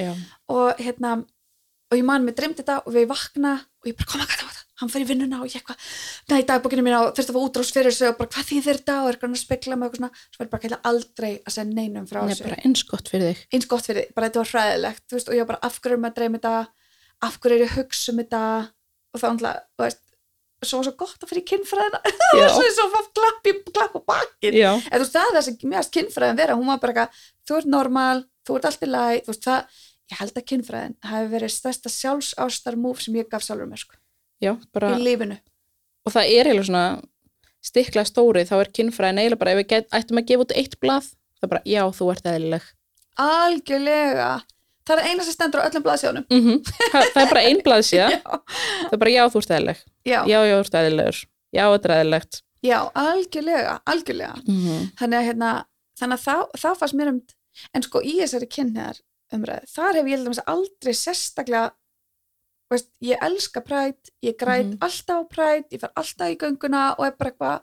og hérna og ég man mig dreymdi þetta og við vakna og ég bara koma að gata hann fyrir vinnuna og ég eitthvað í dagbókinu mína og þurfti að fá útrás fyrir þessu og bara hvað þýðir þetta og er hann að spegla mig og svona svo var ég bara aldrei að segja neinum frá þessu bara eins gott fyrir þig bara þetta var hræðilegt þú veist, og ég bara af hverju með að dreyma þetta af hverju er ég að hugsa þetta og þá andla, þú veist svo var svo gott að fyrir kynfræðina það var svo klapp á bakið en þú veist það er þessi mjögast kynfræðin vera hún var bara eitthvað, þú ert normal, þú ert allt í lagi þú veist það, ég held að kynfræðin hafi verið stærsta sjálfsástar-múf sem ég gaf sjálfur mér sko bara, í lífinu og það er eiginlega svona stikklega stórið, þá er kynfræðin eiginlega bara ef við ættum að gefa út eitt blað það er bara, já, þú ert eðlileg algjörlega, það er eina sem stendur á öllum blaðsíðunum það er bara ein blaðsíða það er bara, já, þú ert eðlileg já, þú ert eðlilegur, já, þetta er eðlilegt já, algjörlega þannig að hérna, þá fannst mér en sko í þessari kynniðar umræðu, þar hef ég aldrei sérstaklega veist, ég elska Pride, ég græt alltaf á Pride, ég fer alltaf í gönguna og er bara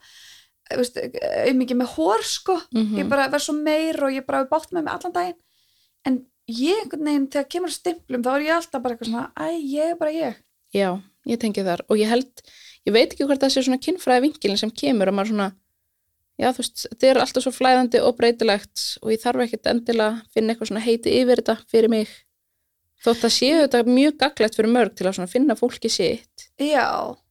eitthvað mikið með hór sko ég bara verð svo meir og ég bara bátt með mig allan daginn en ég einhvern veginn þegar kemur stimplum þá er ég alltaf bara eitthvað svona ég er bara ég já, ég tengi þar og ég veit ekki hvort það sé svona kynfræði vinkilin sem kemur og maður svona já, þú veist, þetta er alltaf svo flæðandi og breytilegt og ég þarf ekkert endilega að finna eitthvað svona heiti yfir þetta fyrir mig þótt að séu þetta mjög gagnlegt fyrir mörg til að svona finna fólki sitt já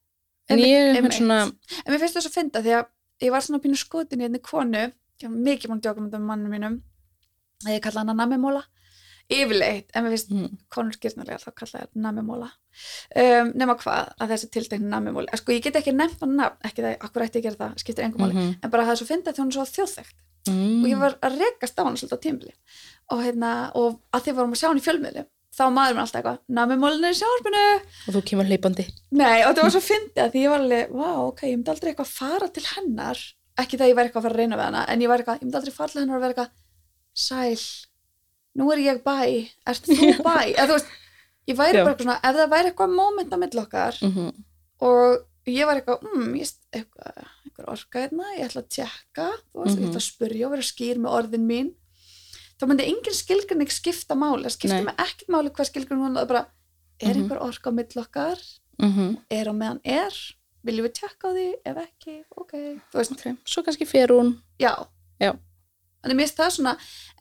en ég er svona en mér finnst það svo að finna því að ég var svona pínu skotin í einni konu ég var mikið mann djóka með það mannum mínum að ég kalla hana namimóla yfirleitt, en mér finnst konur skýrnarlega þá kalla ég namimóla nema hvað að þessi tiltekni namimóli sko ég get ekki nefnt hann nafn ekki það, akkur ætti ég að gera það, skiptir engum máli en bara það er svo fyndið því hún er svo þjóðþekkt og ég var að rekast á hana svolítið á tímabili og hérna, og að því vorum að sjá hann í fjölmiðlum þá maður mér alltaf eitthvað, namimólin er í sjónvarpinu og þú kemur hleypandi nei, og það var svo fyndið að því ég var alveg ok, ég myndi aldrei eitthvað fara til hennar ekki það ég væri eitthvað að fara að reyna við hana en ég myndi aldrei fara til hennar og vera eitthvað sæl, nú er ég bæ ert þú bæ, eða þú veist ég væri bara svona, ef það væri eitthvað moment á milli okkar og ég var eitthvað orka hérna, ég ætla að tjekka þú veist, ég ætla að spyrja og vera skýr með orðin mín þá myndi engin skilgreining skipta máli það skipta mig ekkert máli hvað skilgreining hún bara, er einhver orka á milli okkar er á meðan viljum við tjekka á því, ef ekki ok, þú veist okay. Svo kannski fer hún já. Þannig mér finnst það svona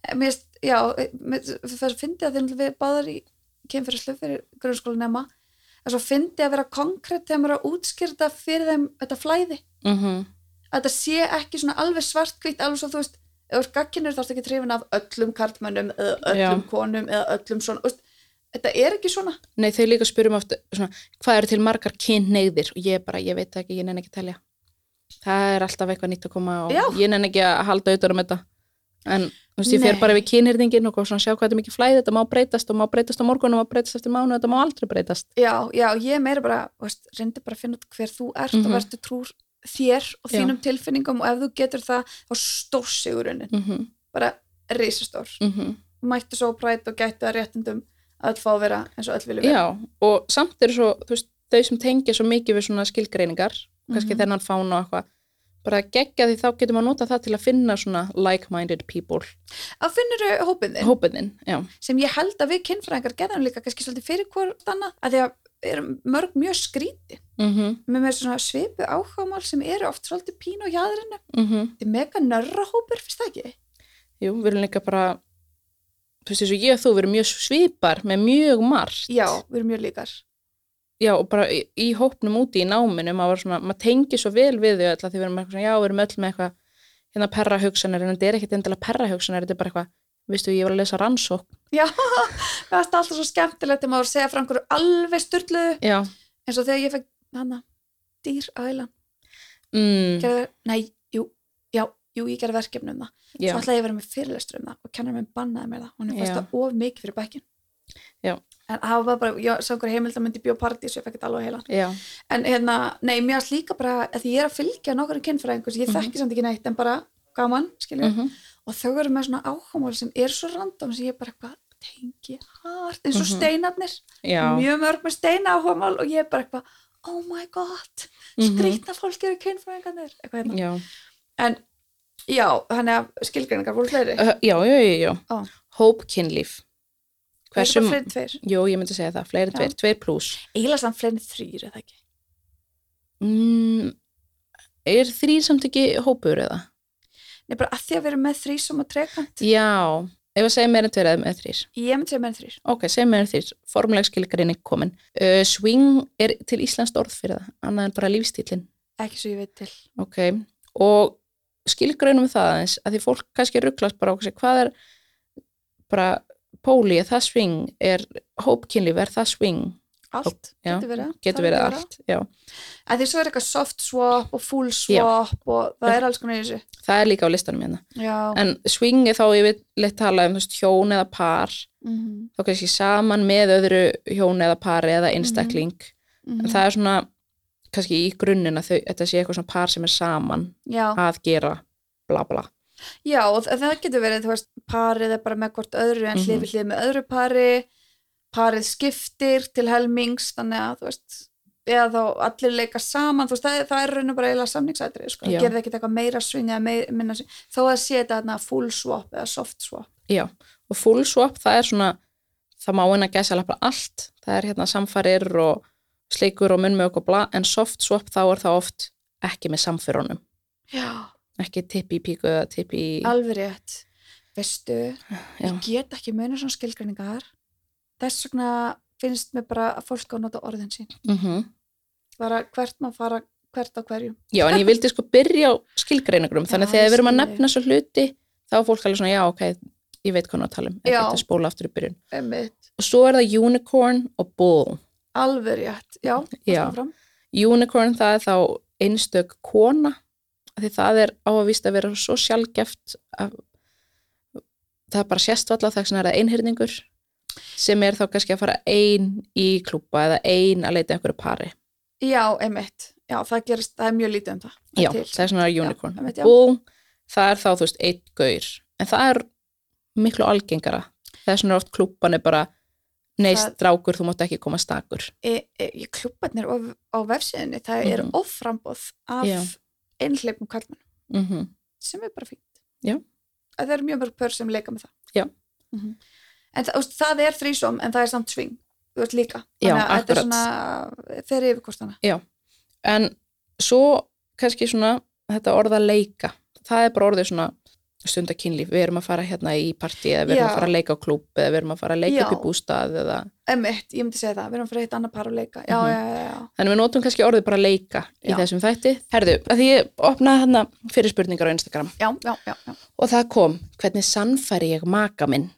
það finnst að við báðar í kynferðislu fyrir grunnskólanema það svo finnst að vera konkrétt þegar maður að útskýrta fyrir þeim þetta flæði að þetta sé ekki svona alveg svartkvítt alveg svo þú veist ef þú gagkinnur þá ertu ekki hrifin af öllum karlmönnum eða öllum konum eða öllum svona veist, þetta er ekki svona nei, þau líka spurum ofta svona, hvað eru til margar kynhneigðir og ég veit ekki, ég nenni ekki að telja það er alltaf eitthvað nýtt að koma og ég nenni ekki að halda utan um þetta en þú veist, ég fer bara við kynhyrningin og svona sjá hvað þetta er mikið flæði, þetta má breytast á morgun og má breytast eftir mánu, þetta má aldrei breytast já, ég meira bara, reyndi bara að finna út hver þú ert og verður trúr þér og þínum tilfinningum og ef þú getur það þá stórsigurinn bara risastór mættu svo Pride og gættu að réttindum að öll fá að vera eins og öll vilja vera já, og samt eru svo, þú veist, þau sem tengja svo mikið við svona skilgreiningar kannski þennan fána og eitthvað bara gegja því þá getur maður nota það til að finna svona like-minded people að finnur hópin þinn, já sem ég held að við kynfræðingar gerðum líka kannski svolítið fyrir hvort annað að því að eru mörg mjög skríti með svona svipu áhugamál sem eru oft svolítið pínu og hjaðrinu þetta er mega nörra hópur, finnst það ekki? Jú, við erum líka bara þú veist eins og ég og þú, við erum mjög svipar með mjög margt já, við erum mjög líkar já, og bara í hópnum úti í náminu, maður tengir svo vel við þau öll, því við erum eitthvað, já, við erum öll með eitthvað hérna perrahugsanir, en þetta er ekkert endilega perrahugsanir, þetta er bara eitthvað, veistu, ég var að lesa rannsókn. Já, það er alltaf svo skemmtilegt þegar maður segja frá einhverju alveg sturluðu, eins og þegar ég fekk hana, dýr á heilan. Ég gerði verkefni það. Svo ætlaði ég að vera með fyrirlestur það og kennar mér bannaði mér það. Hún fannst það of mikið fyrir bekkin. Já. En það var bara, ég sá einhverju heimildamynd í Bíóparadís og ég fekk þetta alveg heilan. Já. En mér varst líka bara, að því ég er að fylgja nokkur kynfræðingur sem ég þekki samt ekki neitt, en bara gaman, skilju. Og þau eru með svona áhugamál sem er svo random sem ég bara eitthvað tengi hart, eins og steinarnir. Mjög mörg með steina áhugamál og ég bara eitthvað, oh my god, skrýtna fólk eru kynfræðingarnir. En já, þannig að skilgreiningar voru fleiri. Já. Hópkynlíf. Hversu fleiri en 2? Jú, ég myndi segja það, fleiri en 2 plus. Eiginlega samt fleiri en 3, eða ekki? Er 3 samt ekki hópur eða? Nei, bara að því að vera með 3 og trekant. Já, ef að segja meira en 2 eða með 3. Ég myndi segja meira en 3. Ok, segja meira en 3. Formuleg skilgreining komin. Swing er til íslenskt orð fyrir það, annað en bara lífstílinn. Ekki svo ég veit til. Ok, og skilgreinum við það aðeins, að því fólk kannski rugglast bara á hvað er bara póli, það swing, er hópkynlíf, er það swing? Allt, getur verið allt, já. En því svo er eitthvað soft swap og full swap og það er alls konar í þessu. Það er líka á listanum hérna. Já. En swing er þá, ég vil tala hjón eða par, þá kannski saman með öðru hjón eða pari eða einstakling. En það er svona, kannski í grunninn að þetta sé eitthvað svona par sem er saman að gera bla bla. Já, og það getur verið, þú veist, parið er bara með hvort öðru en hlið við hlið með öðru pari, parið skiptir til helmings, þannig að, þú veist, eða þá allir leika saman, þú veist, það er raun og bara eiginlega samningsætrið, sko, það gerði ekkert eitthvað meira swing eða minna swing, þó að sé þetta full swap eða soft swap. Já, og full swap, það er svona, það má inn að gæsa alveg allt, það er hérna samfarir og sleikur og munnmök og bla, en soft swap þá er það oft ekki með samfyrunum. Já. Ekki tippi í píku eða tippi í... Alveg rétt. Veistu, ég get ekki muna svona skilgreiningar. Þess vegna finnst mér bara að fólk á að nota orðin sín. Bara hvert maður fara, hvert á hverju. Já, en ég vildi sko byrja á skilgreiningum, þannig að þegar við erum að nefna svo hluti, þá er fólk alveg svona, já, ok, ég veit hvað að tala um. Ekki að spóla aftur í byrjun. Og svo er það unicorn og bull. Alveg rétt, já. Unicorn, það er þá einstök kona, því það er á að víst að vera svo sjaldgæft að það bara sést alltaf þess að það er einhyrningur sem er þá kannski að fara ein í klúbba eða ein að leita einhverju pari. Já, einmitt. Já, það er mjög lítið um það. Já, það er svona unicorn. Bull, það er þá, þú veist, einn gaur. En það er miklu algengara. Það er svona oft klúbban er bara strákur, þú mátt ekki koma stakur. Klúbbarnir á vefsíðunni, það er offramboð af einhleipum kallmennum sem er bara fínt. Já. Það er mjög mörg pör sem leika með það. Já. En það er þrísom en það er samt sving, þú veist líka. Já, akkurat. Þetta er svona þeirri yfirkostana. Já, en svo kannski svona þetta orða leika, það er bara orðið svona stundakynlíf, við erum að fara hérna í partí eða við erum að fara að leika á klúbb eða við erum að fara að leika upp í bústað eða... Ég myndi segja það, við erum að fara að hitta annað par og leika. Já. Þannig við notum kannski orðið bara leika í þessum þætti. Herðu, að því ég opnaði hérna fyrir spurningar á Instagram. Já. Og það kom, hvernig sannfæri ég maka minn?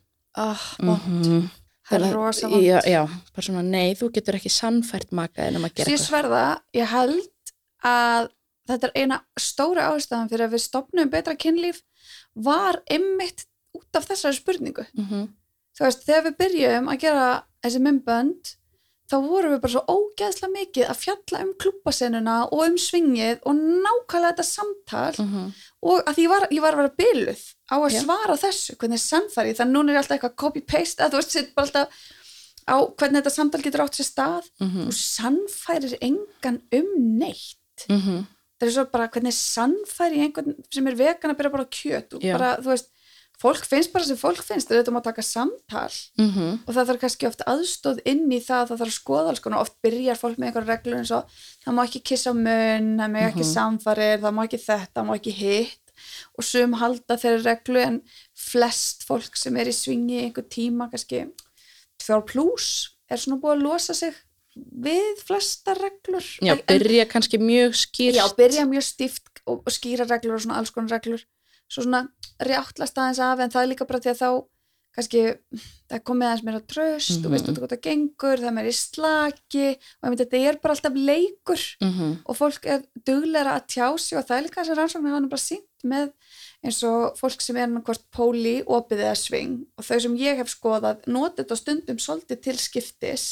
Það er rosa vant. Já, bara svona, nei, þú getur ekki sannfært maka en að maður gera eitthvað. Ég sverða, ég held að þetta er eina stóra ástæðan fyrir að við stofnum betra kynlíf var einmitt út af þessari spurningu. Þú veist, þegar við byrjum að gera þessi myndbönd, þá vorum við bara svo ógeðslega mikið að fjalla klúbbasenuna og svingið og nákvæmlega þetta samtal og að ég var að vera biluð á að svara þessu, hvernig sannfæri, þannig núna er alltaf eitthvað copy-paste, að þú veist, sitt bara alltaf á hvernig þetta samtal getur átt sér stað og sannfærir engan neitt. Það er svo bara hvernig sannfæri einhvern sem er vegan að byrja bara á kjöt og bara, þú veist, fólk finnst bara sem fólk finnst, þetta má taka samtal og það þarf kannski oft aðstóð inn í það þarf að skoða alls konar, oft byrjar fólk með einhverja reglur eins og það má ekki kissa á munn, það má ekki samfarir, það má ekki þetta, það má ekki hitt og sum halda þeirri reglu en flest fólk sem er í svingi einhver tíma, kannski 2+ er svona búið að losa sig við flesta reglur. Já, byrja kannski mjög skýrt. Já, byrja mjög stíft og skýra reglur og svona alls konar reglur. Svo svona rjáttlast aðeins af, en það líka bara því að þá kannski það komið aðeins meira tröst og veistu hvað það gengur, það er meira í slaki og þetta bara alltaf leikur og fólk duglegra að tjá sig og það er líka þess að rannsóknir hafa bara sýnt með eins og fólk sem hvort póli, opið eða sving og þau sem ég hef skoðað notið þetta stundum svolítið til skiptis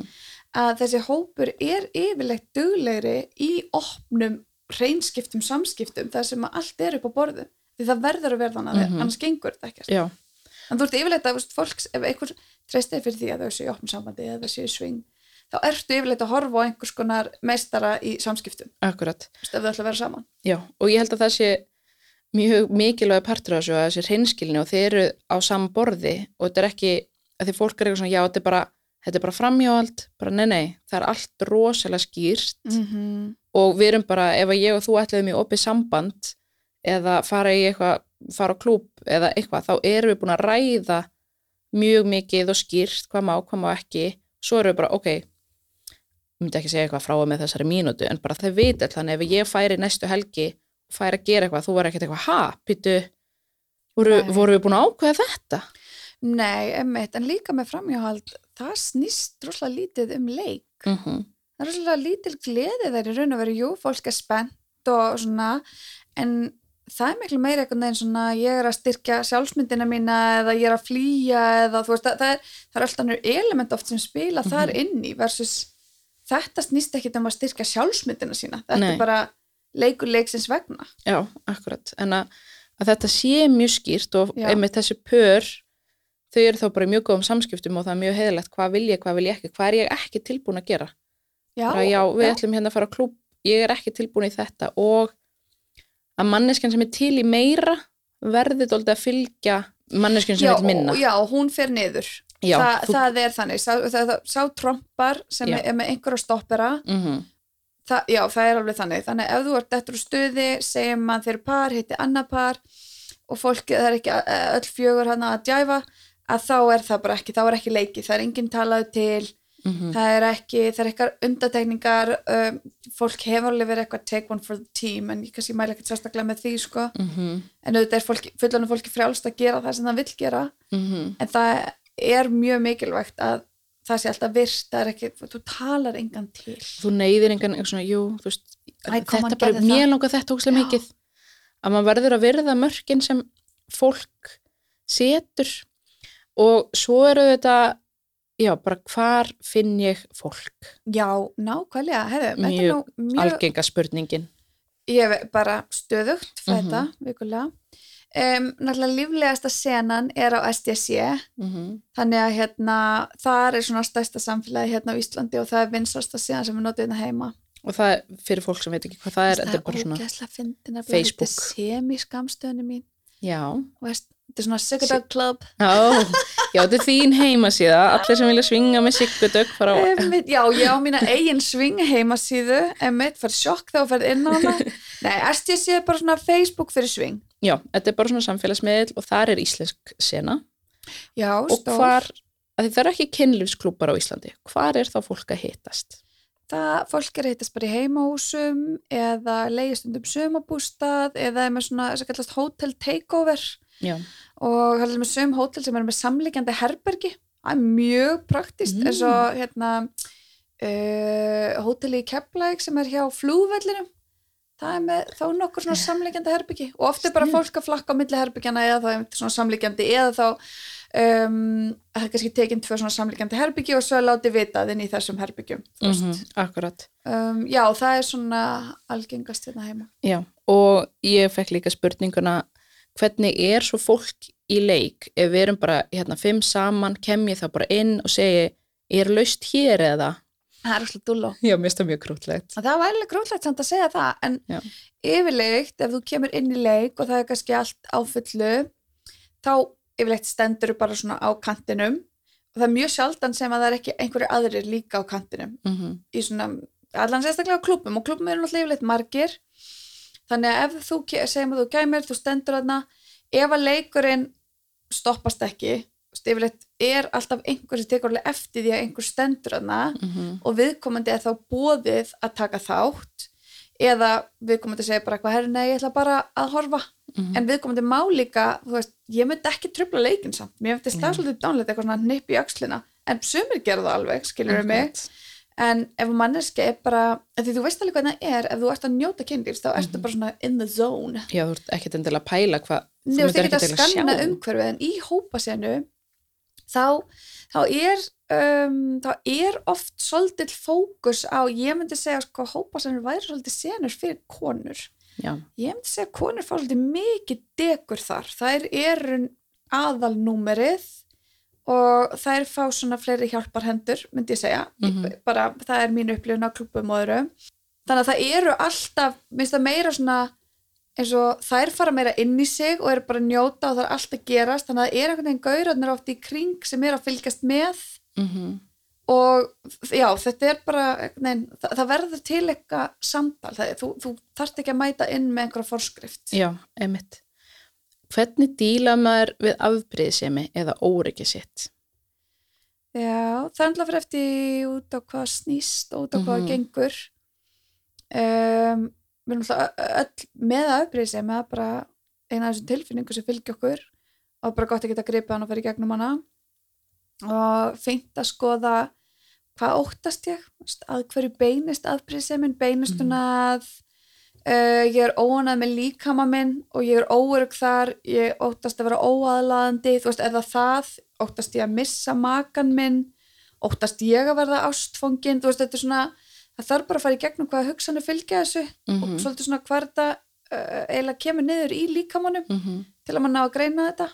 að þessi hópur yfirleitt duglegri í opnum hreinskiptum samskiptum þar sem allt upp á borðu því það verður að verða annars gengur þetta ekkert. Já. En þú ert yfirleitt að fólk, ef einhver treystir fyrir því að þau séu í opnum sambandi eða þau séu í sving, þá ertu yfirleitt að horfa á einhvers konar meistara í samskiptum. Akkurat. Ef þau ætla að vera saman. Já, og ég held að það sé mjög mikilvæg partur af þessu að þessi hreinskilni og þeir eru á sama borði og þetta er ekki, að því fólk eitthvað svona, já, þetta er bara framhjáhald, bara nei, það er allt rosalega skýrt og við erum bara, ef ég og þú ætlaðum í opið samband eða fara á klúbb eða eitthvað, þá erum við búin að ræða mjög mikið og skýrt hvað má ekki, svo erum við bara ok, myndi ekki segja eitthvað frá með þessari mínútu, en bara það veit þannig ef ég færi næstu helgi og færi að gera eitthvað, þú var ekkert eitthvað, býtu voru við búin að ákveða þetta? Nei, einmitt, en líka með framhjáhald það snýst rosalega lítið leik það er rosalega lítil gleði þær í raun og veru, jú, fólk spennt og svona, en það er miklu meira eitthvað en svona ég að styrkja sjálfsmyndina mína eða ég að flýja eða þú veist, það er alltaf element oft sem spila þar inn í versus þetta snýst ekki að styrkja sjálfsmyndina sína, þetta er bara leikur leiksins vegna. Já, akkurat, en að þetta sé mjög skýrt og einmitt þessi pör þau eru þá bara í mjög góðum samskiptum og það er mjög heiðilegt, hvað vil ég ekki, hvað er ég ekki tilbúin að gera? Já, við ætlum hérna að fara á klúbb, ég ekki tilbúin í þetta og að manneskjan sem til í meira verði dálítið að fylgja manneskjan sem vil minna. Já, hún fer niður. Já, það er þannig. Sá trompar sem er með einhverja stoppera, það er alveg þannig. Þannig ef þú ert eftir stuði, segjum maður þeir par, heiti annað par og fólki, það er ekki öll fjögur hana að djæfa, að þá er það bara ekki, þá er ekki leiki, það er enginn talað til, það er eitthvað undatekningar, fólk hefur alveg verið eitthvað take one for the team en ég kannski mæla ekkert sérstaklega með því sko en auðvitað er fullanum fólki frjálst að gera það sem það vill gera en það er mjög mikilvægt að það sé alltaf virt, það er ekki, þú talar engan til. Þú neyðir engan svona, jú, þú veist, þetta bara mjög langar þetta ógeðslega mikið að maður verður að virða mörkin sem fólk setur og svo eru þetta já, bara hvar finn ég fólk? Já, nákvæmlega, mjög algenga spurningin. Ég bara stöðugt þetta, vikulega. Náttúrulega líflegasta senan er á SDC, þannig að þar er svona stærsta samfélagi hérna á Íslandi og það er vinsælsta senan sem við notum hérna heima. Og það er fyrir fólk sem veit ekki hvað það er, þetta er bara svona Facebook. Þetta er semi-skamstöðinu mín. Já. Þetta er svona Sigurdögg Club. Já, þetta er þín heimasíða, allir sem vilja svinga með Sigurdögg fara á. Já, ég á mína eigin sving heimasíðu, farið sjokk þá og farið inn á hana. Nei, STC er bara svona Facebook fyrir sving. Já, þetta er bara svona samfélagsmiðl og þar er íslensk sena. Já, og hvar, að það er ekki kynlífsklúbbar á Íslandi, hvar er þá fólk að hittast? Fólk er að hittast bara í heimahúsum eða leigistundum sumarbústað eða með svona, þess að kallast hotel takeover. Já. Og það er með sum hótel sem er með samliggjandi herbergi, það er mjög praktist eins og hóteli í Keflavík sem er hjá flugvellinum, það er með þá nokkur svona samliggjandi herbergi og oft er bara fólk að flakka á milli herbergjana eða þá er svona samliggjandi eða þá það er kannski tekinn 2 svona samliggjandi herbyggi og svo láti vitað inn í þessum herbyggjum. Akkurat. Já, það er svona algengast hérna heima. Já, og ég fekk líka spurninguna hvernig er svo fólk í leik ef við erum bara 5 saman, kem ég þá bara inn og segi er laust hér eða? Það er svolítið dúlló. Já, mér finnst það mjög krútlegt. Það var eiginlega krútlegt samt að segja það, en yfirleitt ef þú kemur inn í leik og það er kannski allt á fullu, þá yfirleitt stendur bara svona á kantinum og það er mjög sjaldan sem að það er ekki einhverju aðrir líka á kantinum í svona, allan sérstaklega á klúbbum og klúbbum eru náttúrulega yfirleitt margir þannig að ef þú segjum að þú kæmir, þú stendur þarna ef að leikurinn stoppast ekki yfirleitt alltaf einhver sem tekur alveg eftir því að einhver stendur þarna og viðkomandi þá boðið að taka þátt eða viðkomandi segir bara eitthvað, nei, ég ætla bara að horfa en viðkomandi má líka, þú veist, ég myndi ekki trufla leikinn samt, mér finnst það svolítið dánlegt eitthvað svona hnipp í öxlina, en sumir gerðu það alveg, skilurðu mig en ef manneski bara, því þú veist alveg hvað það ef þú ert að njóta kynlífs, þá ertu bara svona in the zone. Já, þú ert ekkert endilega að pæla hvað, þú ert ekki að skanna umhverfið, en í hópasenu þá er oft svolítið fókus á, ég myndi segja sko hópasenur væri svolítið senur fyrir konur. Já. Ég myndi segja að konur fá svolítið mikið degur þar, þær eru aðalnúmerið og þær fá svona fleiri hjálparhendur, myndi ég segja, bara það mín upplifun á klúbbum og öðru. Þannig að það eru alltaf, minnst það meira svona, eins og þær fara meira inn í sig og eru bara að njóta og það er allt að gerast, þannig að það einhvern veginn gaurarnir oft í kring sem að fylgjast með og já, þetta bara, það verður til eitthvað samtal, þú þarft ekki að mæta inn með einhverja forskrift. Já, einmitt. Hvernig díla maður við afbrýðisemi eða óryggi sitt? Já, það er fyrir eftir út á hvað snýst og út á hvað gengur. Við erum alltaf öll með afbrýðisemi, það bara eina af þessum tilfinningu sem fylgja okkur og bara gott að geta gripið hann og fara í gegnum hana og fínt að skoða hvað óttast ég, að hverju beinist afbrýðisemin, beinist hún að ég er óánægð með líkama minn og ég er óörugg þar, ég óttast að vera óaðlaðandi, þú veist, er það, óttast ég að missa makan minn, óttast ég að verða ástfangin, þú veist, þetta er svona, það þarf bara að fara í gegnum hvaða hugsanir fylgja þessu og svolítið svona hvar þetta eiginlega kemur niður í líkamanum til að mann ná að greina þetta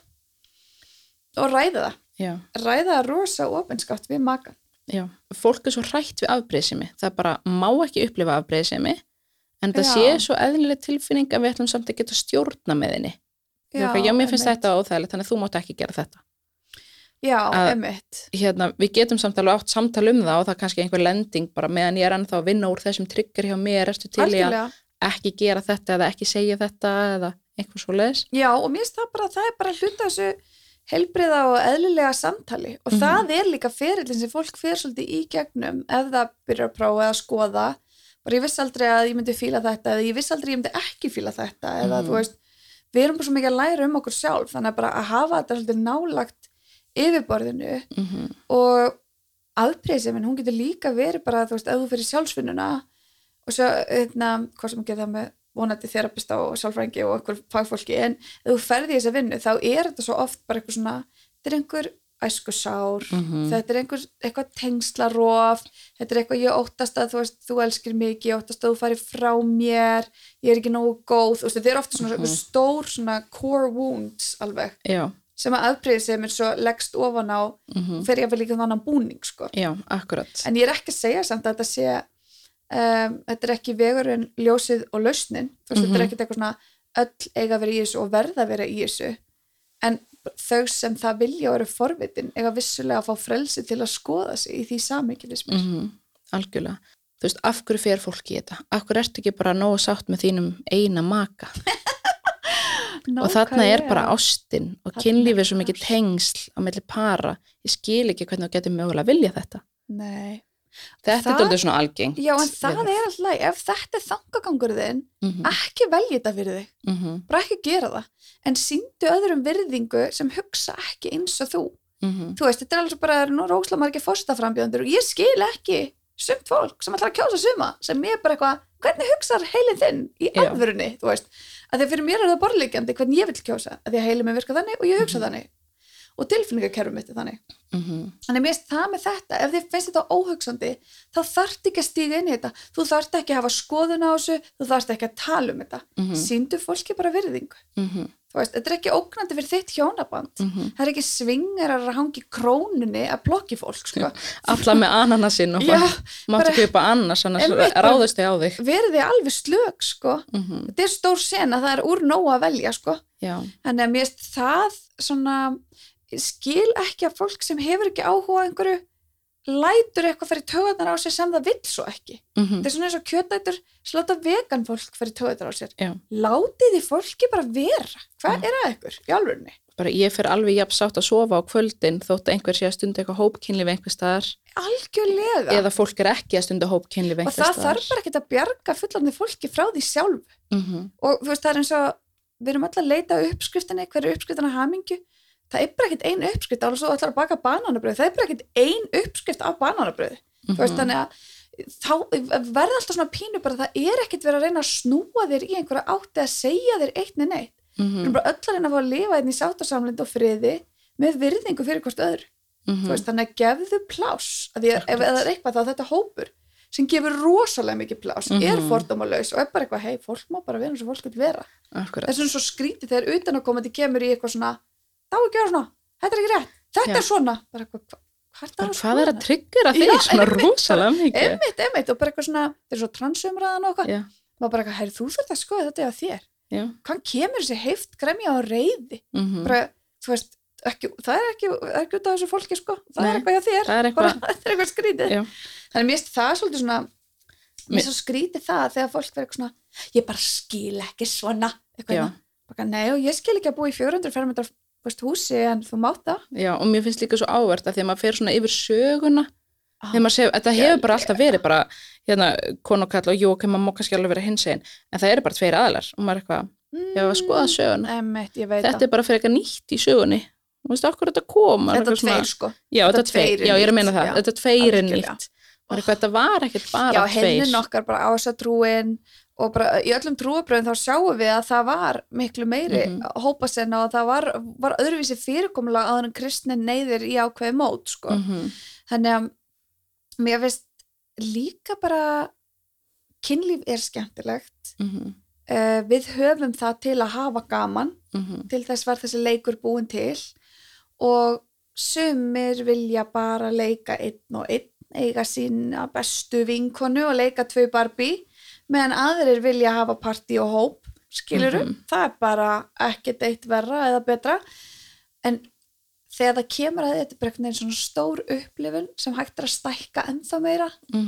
og ræða það. Já. Ræða það rosa opinskátt við makan. Já, fólk er svo hrætt við afbrýðisemi, það bara má ekki upplifa afbrýðisemi en það sé svo eðlileg tilfinning að við ætlum samt að geta stjórna með henni. Já, mér finnst þetta óþægilegt, þannig að þú mátt ekki gera þetta. Já, einmitt. Við getum samt alveg átt samtal það og það er kannski einhver lending bara meðan ég er ennþá að vinna úr þessum trigger hjá mér, ertu til í að ekki gera þetta eða ekki segja þetta eða eitthvað svoleiðis. Já, og mér finnst það er bara hluta þessu heilbrigða og eðlilega samtali og það er líka ferillin sem fólk fer svolítið í gegnum ef það byrjar að prófa eða skoða. Bara ég vissi aldrei að ég myndi fíla þetta eða ég vissi aldrei að ég myndi ekki fíla þetta eða þú veist, við erum bara svo mikið að læra okkur sjálf, þannig að bara að hafa þetta svolítið nálagt yfirborðinu og afbrýðisemin, hún getur líka verið bara, þú veist, ef þú fyrir sjálfsvinnuna og svo, hvað sem ekki það með vonandi þerapista og sálfræðingi og einhver fagfólki, en ef þú ferði í þessa vinnu þá er þetta svo oft bara eitthvað svona, þetta er einhver æskusár, þetta er eitthvað tengslarof, þetta er eitthvað ég óttast að þú elskir mig, ég óttast að þú farir frá mér, ég er ekki nógu góð, þú veist, þetta er ofta svona stór svona core wounds alveg. Já. Sem að afbrýðisemi svo leggst ofan á fer ég að vel líka þannig búning, sko. Já, akkurat. En ég er ekki að segja samt að þetta sé, þetta er ekki vegurinn ljósið og lausnin, þú veist, þetta er ekki eitthvað svona öll eiga að vera í þessu og verða að vera í þessu, en þau sem það vilja og eru forvitin eiga vissulega að fá frelsi til að skoða sig í því samhengi við mér. Algjörlega. Þú veist, af hverju fer fólk í þetta? Af hverju ertu ekki bara nógu sátt með þínum eina maka? Og þarna er bara ástin og kynlífið svo mikið tengsl á milli para. Ég skil ekki hvernig þú getur mögulega að vilja þetta. Nei. Þetta er dálítið svona algengt. Já, en það er alltaf, ef þetta er þangagangurinn þinn, ekki velja þetta fyrir þig, bara ekki gera það, en sýndu öðrum virðingu sem hugsa ekki eins og þú. Þú veist, þetta er alveg bara, nú er óslega margir forsetaframbjóðendur og ég skil ekki sumt fólk sem ætlar að kjósa suma, sem er bara eitthvað, hvernig hugsar heilin þinn í alvörunni, þú veist, að því fyrir mér er það borðliggjandi hvernig ég vil kjósa, að því að heilin mér virka þannig og ég hugsa þannig. Og tilfinningakerfum mitt er þannig. Þannig mér finnst það með þetta, ef þið finnst þetta óhugsandi, þá þarft ekki að stíga inn í þetta. Þú þarft ekki að hafa skoðun á þessu, þú þarft ekki að tala um þetta. Sýndu fólki bara virðingu. Þú veist, þetta er ekki ógnandi fyrir þitt hjónaband. Það er ekki svingarar að hangi krónunni að plokki fólk, sko. Alla með ananasinn og máttu kaupa annars, annars ráðust þau á þig. Verið þið alveg slög, sko. Þetta er stór sena, það er úr nóg að velja, sko. Þannig að mér finnst það svona, skil ekki að fólk sem hefur ekki áhuga á einhverju lætur eitthvað fyrir taugarnar á sér sem það vill svo ekki. Þetta er svona eins og kjötætur láta vegan fólk fyrir taugarnar á sér. Látið því fólki bara vera. Hvað er að ykkur í alvörunni? bara ég fer alveg jafn sátt að sofa á kvöldin þótt að einhver sé að stunda eitthvað hópkynlíf einhver staðar. Algjörlega. Eða fólk ekki að stunda hópkynlíf einhver staðar. Og það þarf bara ekki að bjarga fullorðnu fólki frá því sjálf. Og þú veist, það eins og við erum öll að leita uppskriftinni, hver uppskriftin af hamingju. Það bara ekkert ein uppskrift, alveg svo ætlar að baka bananabrauð, það bara ekkert ein uppskrift af bananabrauð. Þú veist, þannig að þá verða alltaf svona pínu bara það ekkert verið að reyna að snúa þér í einhverja átti að segja þér eitt nei neitt. Við erum bara öll að reyna að fá að lifa einn í sáttasamlynd og friði með virðingu fyrir hvort öðru. Þú veist, þannig að gefðu pláss, að ef það eitthvað þá þetta hópur sem gefur rosalega mikið pláss, fordómalaus og bara eitthvað, hei, fólk má bara vera eins og fólk vil vera. Þess vegna svo skrítið þegar utanakomandi kemur í eitthvað svona, þá ekki vera svona, þetta ekki rétt, þetta svona, bara hvað að tryggjara því svona rosalega mikið? Einmitt, og bara eitthvað svona, þeir svo transumræðan og eitthvað, maður bara eitthvað, herri, þú þurft að skoða þetta þér. Hvað kemur þessi heift gremja og reiði? Bara, þú veist, það ekki út af þessu fólki, sko, það eitthvað hjá þér, bara, þetta eitthvað skrítið. Þannig mér finnst það svolítið svona, mér svo skrítið það þegar fólk verður eitthvað svona, ég bara skil ekki svona, eitthvað, nei, og ég skil ekki að búa í 400 fermetrar húsi en þú mátt það. Já, og mér finnst líka svo áverð að því að maður fer svona yfir söguna, þegar maður segir, þetta hefur bara alltaf verið bara, hérna, kon og kall og jú, maður má kannski alveg vera hinsegin, en það bara 2 aðilar og maður eitthvað, ég var að skoða söguna. Þetta bara fyrir eitthvað nýtt í sögunni. Þú veist, okkur þetta koma. Þetta 2, sko. Já, þetta 2, já, ég að meina það. Þetta 2 nýtt. Þetta var ekkert bara 2. Já, hennin okkar bara ásatrúin og bara í öllum trúabröðum þá sjáum við að það var miklu meiri hópasenna og það var öðruvísi fyrirkomulag áður en kristni neyðir í ákveði mót, sko. Þannig að mér finnst líka bara kynlíf skemmtilegt. Við höfum það til að hafa gaman, til þess var þessi leikur búin til og sumir vilja bara leika einn og einn, eiga sína bestu vinkonu og leika 2 Barbie, meðan aðrir vilja hafa partí og hóp, skilurðu, það bara ekkert eitt verra eða betra, en þegar það kemur að þetta bara einhvern svona stór upplifun sem hægt að stækka ennþá meira,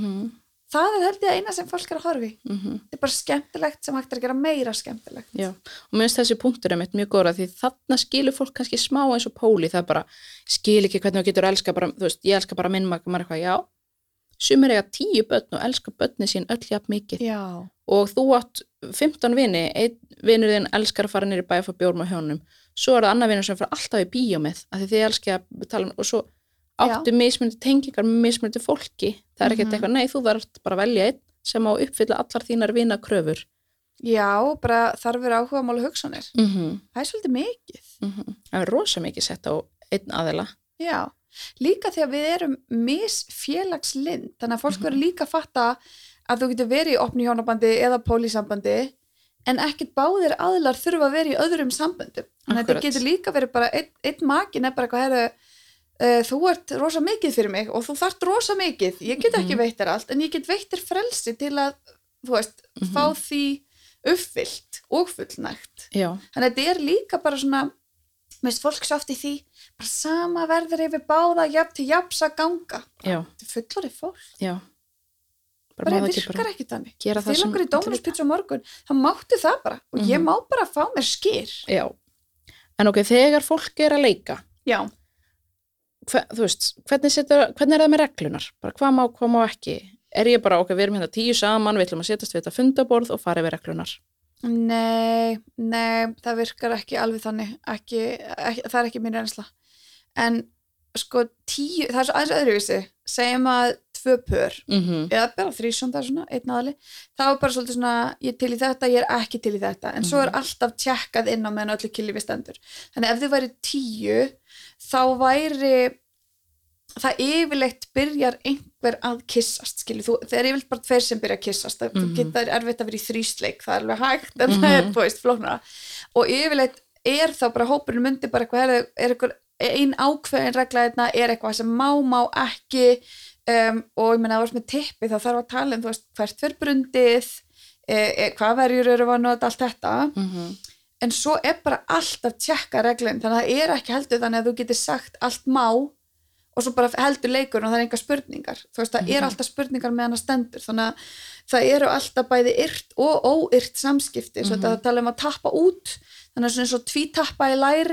það held ég eina sem fólk að horfi. Það bara skemmtilegt sem hægt að gera meira skemmtilegt. Já, og mér finnst þessi punktur mjög góður því þarna skilur fólk kannski smá eins og Póli, það bara skil ekki hvernig þú getur elska bara, þú veist, ég elska bara minn maka, maður eitthvað, já, sumir eiga 10 börn og elska börni sín öll jafn mikið. Já. Og þú átt 15 vini, einn vinur þinn elskar að fara niður í bæ og fá bjór með hjónum, svo það annar vinur sem fara alltaf í bíó með, af því þið elskja að tala og svo áttu mismunandi tengingar með mismunandi fólki, það ekkert eitthvað, nei, þú verður bara að velja einn sem á að uppfylla allar þínar vinakröfur. Já, bara þarfur áhugamál og hugsanir. Það svolítið mikið. Það rosa mikið sett á einn aðila. Já, líka því að við erum misfélagslynd, þannig að fólk verður líka að fatta að þú getur verið í opnu hjónabandi eða pólísambandi en ekkert báðir aðilar þurfa að vera í öðrum samböndum. Þannig að þetta getur líka verið bara einn makin bara eitthvað, þú ert rosa mikið fyrir mig og þú þarft rosa mikið, ég get ekki veitt þér allt en ég get veitt þér frelsi til að þú veist, fá því uppfyllt og fullnægt. Já. Þannig að þetta líka bara svona, minnst fólk sátt í því bara sama verður yfir báða jafn til jafns að ganga. Já. Þetta fullorðið fólk. Já. Bara virkar ekki þannig. Þið langar í Dóminos-pizza morgun, þá máttu það bara og ég má bara fá mér skyr. Já. En ok, þegar fólk að leika. Já. Þú veist, hvernig er það með reglunar? Bara hvað má ekki? Ég bara, ok, við erum hérna 10 saman, við ætlum að setjast við þetta fundaborð og fara yfir reglunar? Nei, það virkar ekki alveg þannig, það ekki mín reynsla. En sko 10, það svo aðeins öðruvísi, segjum að 2 pör, eða bara 3 það svona, einn aðli, þá bara svolítið svona, ég til í þetta, ég ekki til í þetta, en svo alltaf tjekkað inn á meðan öllu kynlífi stendur. Þannig ef þið væri 10, þá væri það yfirleitt byrjar einhver að kyssast, skilur, það yfirleitt bara 2 sem byrja að kyssast, þú getur erfitt að vera í þrísleik, það alveg hægt, en það þú veist, flóknara, og yfirleitt þá bara hópurinn myndi bara eitthvað, eitthvað ein ákveðin regla þetta, eitthvað sem má ekki, og ég meina að það var með tippi, þá þarf að tala þú veist, hvert fyrir brundið, hvað verjur eru að nota allt þetta, en svo bara alltaf tjekka reglum, þannig að það ekki heldur þannig að þú getur sagt allt má og svo bara heldur leikur og það enga spurningar, þú veist, það alltaf spurningar meðan það stendur, þannig að það eru alltaf bæði yrt og óyrt samskipti, svo þetta tala að tappa út, þannig að svona svo tvítappa í læri,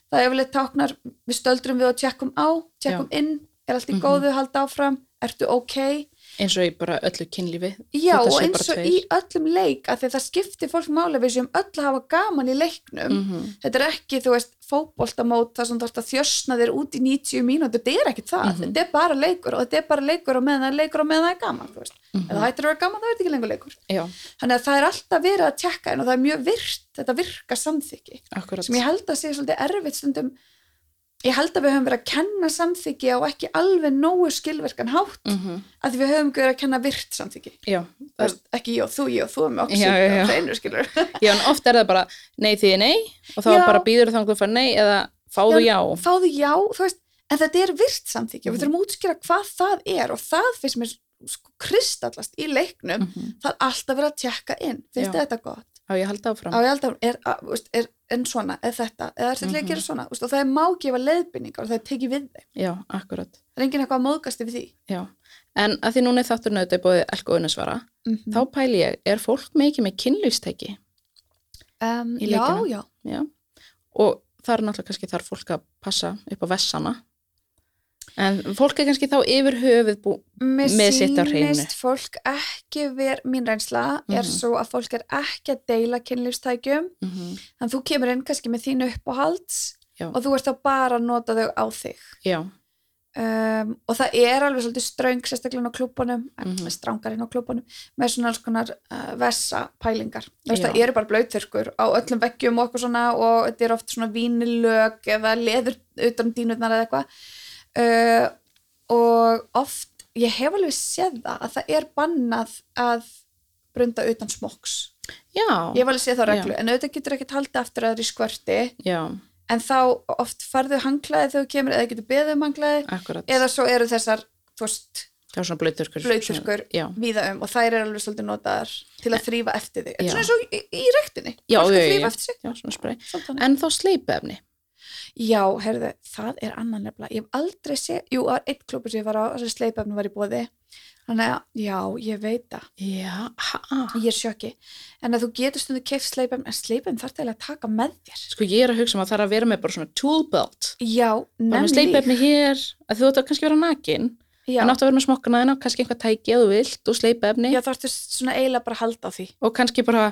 það yfirleitt táknar við stöldrum við og tjekkum inn, er allt í góðu, halda áfram, ertu ok, eins og í bara öllu kynlífi já og eins og í öllum leik að því það skiptir fólk máli við sem öll að hafa gaman í leiknum þetta ekki, þú veist, fótboltamót þar sem þú ert að þjösna þér út í 90 mínútur, þetta ekki það, þetta bara leikur og þetta bara leikur og meðan það er leikur og meðan það er gaman, þú veist, ef það hættir að vera gaman þá er þetta ekki lengur leikur, þannig að það er alltaf verið að tjekka inn og það er mjög þetta virkar samþykki, sem ég held að sé svolítið erfitt stundum. Ég held að við höfum verið að kenna samþykki á ekki alveg nógu skilvirkan hátt að við höfum verið að kenna virt samþykki. Já. Ekki ég og þú með okkur og hreinu skilur. Já, en oft er það bara nei því nei og þá bara býður þannig að fara nei eða fáðu já. Fáðu já, þú veist, en þetta er virt samþykki og við þurfum að útskýra hvað það er og það finnst mér kristallast í leiknum, það er alltaf verið að tjekka inn. Finnst þetta gott? Á ég halda áfram. Er en svona, eða þetta, eða þetta að gera svona, og það má gefa leiðbeiningar og það tekið við þeim. Já, akkurat. Það er enginn eitthvað að móðgast yfir því. Já, en að því núna er þátturinn auðvitað bóðið Elko Unnarsvara, þá pæli ég, er fólk mikið með kynlífstæki í leikina? Já. Og það er náttúrulega kannski þarf fólk að passa upp á vessana. En fólk er kannski þá yfir höfuð með sitt á hreinu. Mér sýnist fólk ekki mín reynsla er svo að fólk er ekki að deila kynlífstækjum þannig þú kemur inn kannski með þínu uppáhalds og þú ert þá bara að nota þau á þig. Já. Og það er alveg svolítið ströng sérstaklega á klúbunum, strangarinn á klúbunum með svona alls konar vessapælingar. Það eru bara blauðþurrkur á öllum veggjum og eitthvað svona og þetta er oft svona vínilög eða leður utan dínurnar eða eitthvað. Og oft ég hef alveg séð að það er bannað að brunda utan smokks. Já. Ég hef alveg séð þá reglu, en auðvitað getur ekki haldið aftur að það er í skvörti. Já. En þá oft farðu hanglaði þegar þú kemur eða getur beðið hanglaði. Akkurat. Eða svo eru þessar, þú veist, já, svona blauðþurrkur víða og þær eru alveg svolítið notaðar til að þrífa eftir þig. Þetta er svona eins og í rektinni. Já, svona spray. En þá sleipefni. Já, heyrðu, það er annan nefnilega. Ég hef aldrei séð, jú, á eitt klúbbur sem ég var á, þessi sleipefni var í boði. Þannig að, já, ég veit það. Já, ég er sjokki. En að þú getur stundu keypt sleipefni, en sleipefni þarf til að taka með þér. Sko, ég er að hugsa það þarf að vera með bara svona tool belt. Já, nefnilega. Bara með sleipefni hér, að þú ætti að kannski vera nakin. Já. En áttu að vera með smokkana þína, kannski einhvað tæki eða þú vilt og sleipefni. Já, þá ertu svona eiginlega bara að halda á því. Og kannski bara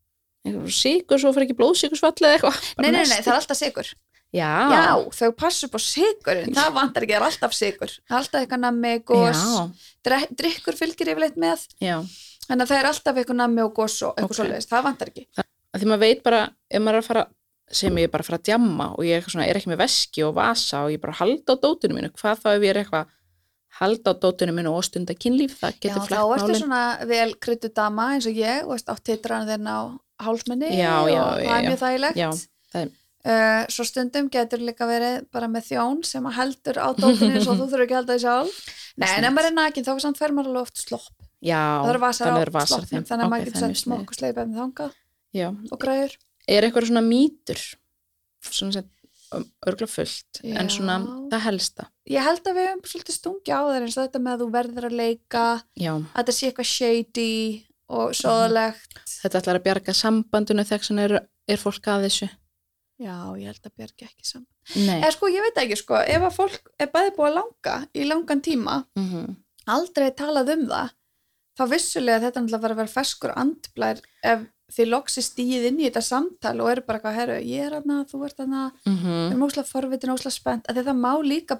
sykur, svo fyrir ekki blóðsykursfall eða eitthvað. Nei, það er alltaf sykur. Já, þau passa upp á sykurinn, það vantar ekki, það er alltaf sykur, alltaf eitthvað nammi, gos, drykkur fylgir yfirleitt með, þannig að það er alltaf eitthvað nammi og gos og eitthvað svoleiðis, það vantar ekki. Því maður veit bara, ef maður er að fara, sem ég er bara að fara að djamma og ég er ekki með veski og vasa og ég bara halda á dótinu mínu, hvað þá ef ég er eitthvað halda á dótinu mínu og stunda kynlíf, það getur flett málin. Já, þá ertu svona vel kryddu dama eins og ég, og átt titran þérna á hálsmenni og það er mjög þægilegt. Já, það er svo stundum getur líka verið bara með þjón sem að heldur á dótinu svo þú þurfur ekki að halda því sjálf. Nei, en ef maður er nakin þá samt fer maður alveg oft slopp. Já, það eru vasar á sloppnum, þannig að maður getur sett smokk og sleipefni þangað og græður. Er eitthvað svona mýtur svona sem örgla fullt en svona það helsta? Ég held að við höfum svolítið stungi á þeir eins og þetta með að þú verður að leika, að þetta sé eitthvað shady og sóðalegt. Þetta ætlar að bjarga sambandinu þegar er fólk að þessu. Já, ég held að bjarga ekki saman. Eða sko, ég veit ekki sko, ef að fólk er bæði búið að langa í langan tíma, aldrei talað það, þá vissulega þetta náttúrulega var að vera ferskur andblær ef þið loksist stíð inn í þetta samtal og eru bara eitthvað, herru, ég er þarna, þú ert þarna, við erum óslega forvitin, óslega spennt, að það má líka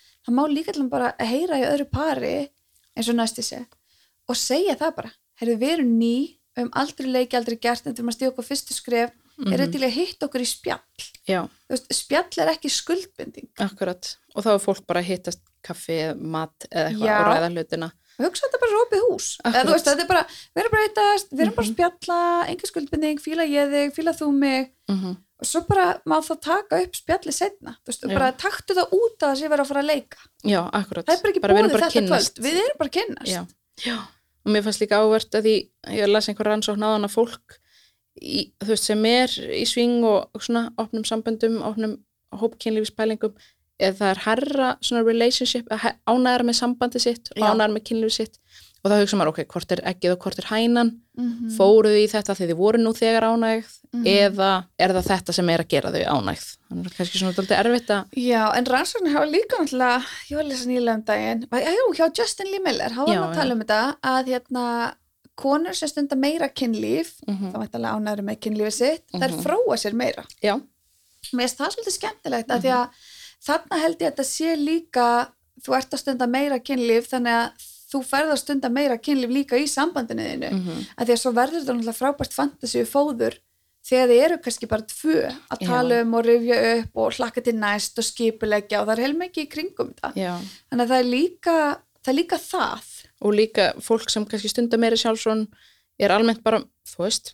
bara að heyra í öðru pari eins og næsti sé og segja það bara, herru, við erum ný, aldrei leiki, aldrei gert, en við erum að stíða okkur fyrstu skref, er þetta til að hitta okkur í spjall. Já. Þú veist, spjall er ekki skuldbinding. Akkurat, og þá er fólk bara að hittast kaffi, mat eða eitthvað og ræða hlutina. Hugsa þetta bara svo opið hús. Eða, þú veist, þetta er bara, við erum bara að hittast, við erum bara að spjalla, enga skuldbinding, fíla ég þig, fíla þú mig og svo bara má þá taka upp spjalli seinna. Þú veist, bara taktu það út að það sé verið að fara að leika. Já, akkurat. Það er bara ekki búið þetta kvöld. Við erum bara að kynnast. Já. Og mér fannst líka áhvert að því ég las einhver rannsókn á hana fólk þú veist, sem er í sving og svona opnum samböndum, opnum hópkynlífispælingum, eða það er herra svona relationship, ánægðara með sambandi sitt og ánægðara með kynlífi sitt og og þá hugsa maður, ok, hvort eggið og hvort hænan, fóruð í þetta þegar þið voru nú þegar ánægð, eða er það þetta sem er að gera þau ánægð? Þannig að kannski svona dálítið erfitt að... Já, en rannsóknir hafa líka náttúrulega, ég var að lesa nýlega daginn, hjá Justin Lee Miller, hann var að tala þetta, að konur sem stunda meira kynlíf, þá væntanlega ánægður með kynlífið sitt, þær fróa sér meira. Já. Mér finnst það svolítið skemmtilegt, af því að þarna held ég að þetta sé líka, þú ert að stunda meira kynlíf, þannig að þú ferð að stunda meira kynlíf líka í sambandinu þínu, af því að svo verður þetta náttúrulega frábært fantasíu fóður þegar þið eru kannski bara tvö að tala og rifja upp og hlakka til næst og skipuleggja og það er heilmikið í kringum það. Já. Þannig að það er líka það. Og líka fólk sem kannski stundar meira sjálfsvon er almennt bara, þú veist,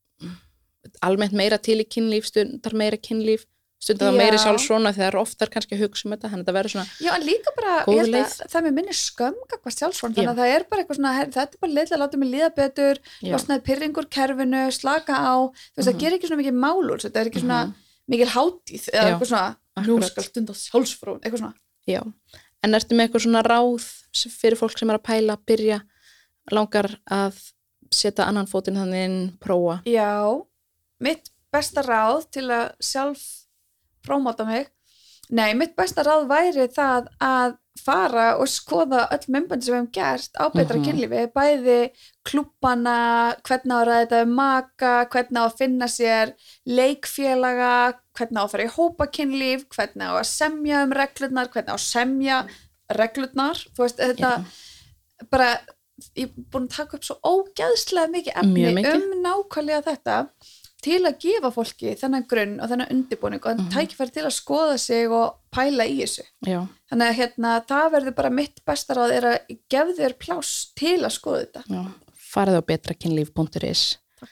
almennt meira til í kynlíf, stundar meira kynlíf, stundar það meira sjálfsvona þegar oftar kannski að hugsa þetta, þannig að það verður svona Já, en líka bara, ég held að það með minni skömm hvað sjálfsvon, þannig að það er bara eitthvað svona, þetta er bara leið að láta mig líða betur, losnaði pirringur kerfinu, slaka á, þú veist, það gerir ekki svona mikið mál úr, þetta er ekki svona mikil hátíð, eða eitthvað svona nú skal stunda sjálfsfrón, eitthvað svona. Já, en ertu með eitthvað svona ráð fyrir fólk sem er að pæla, byrja, langar að setja annan fótinn þannig inn, prófa? Já, mitt besta ráð til að sjálf prómóta mig. Nei, mitt besta ráð væri það að fara og skoða öll myndbönd sem við hefum gert á betra kynlífi, bæði klúbbana, hvernig á að ræða þetta maka, hvernig á að finna sér leikfélaga, hvernig á að fara í hópakynlíf, hvernig á að semja reglurnar, hvernig á að semja reglurnar, þú veist, þetta bara, ég er búin að taka upp svo ógeðslega mikið efni nákvæmlega þetta til að gefa fólki þennan grunn og þennan undirbúning og tækifæri til að skoða sig og pæla í þessu. Já. Þannig að það verður bara mitt besta ráð er að gefa þér pláss til að skoða þetta. Já. Farið á betrakynlíf.is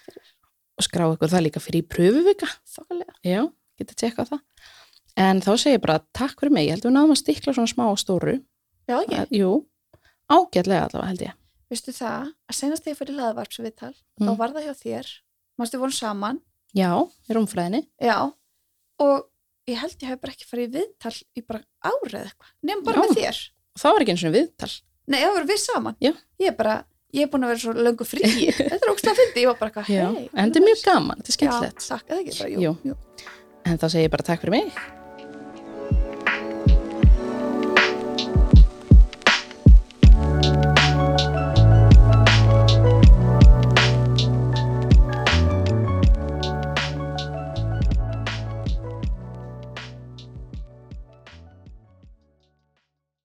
og skrá ykkur það líka fyrir í pröfuvika. Þokkalega. Já, getið tjekka á það. En þá segir ég bara takk fyrir mig. Ég held að við náðum að stikla svona smá og stóru. Já, ekki? Jú, ágætlega allavega held ég. Vistu það, að seinast þegar ég fyrir hlaðvarpsviðtal, þá var það hjá þér. Mástu voru saman. Já, í rúmfræðinni. Já, og ég held ég hef bara ekki farið í viðtal í bara árið eitthvað, nefnum bara með þér. Og það var ekki eins og viðtal. Nei, það var við saman. Já. Ég er búin að vera svo löngu frí. Þetta er ógstlega fyndið, ég var bara eitthvað, en þetta er mjög gaman, þetta er skemmtilegt. Já, takk, eða ekki bara, jú. En þá segi ég bara takk fyrir mig.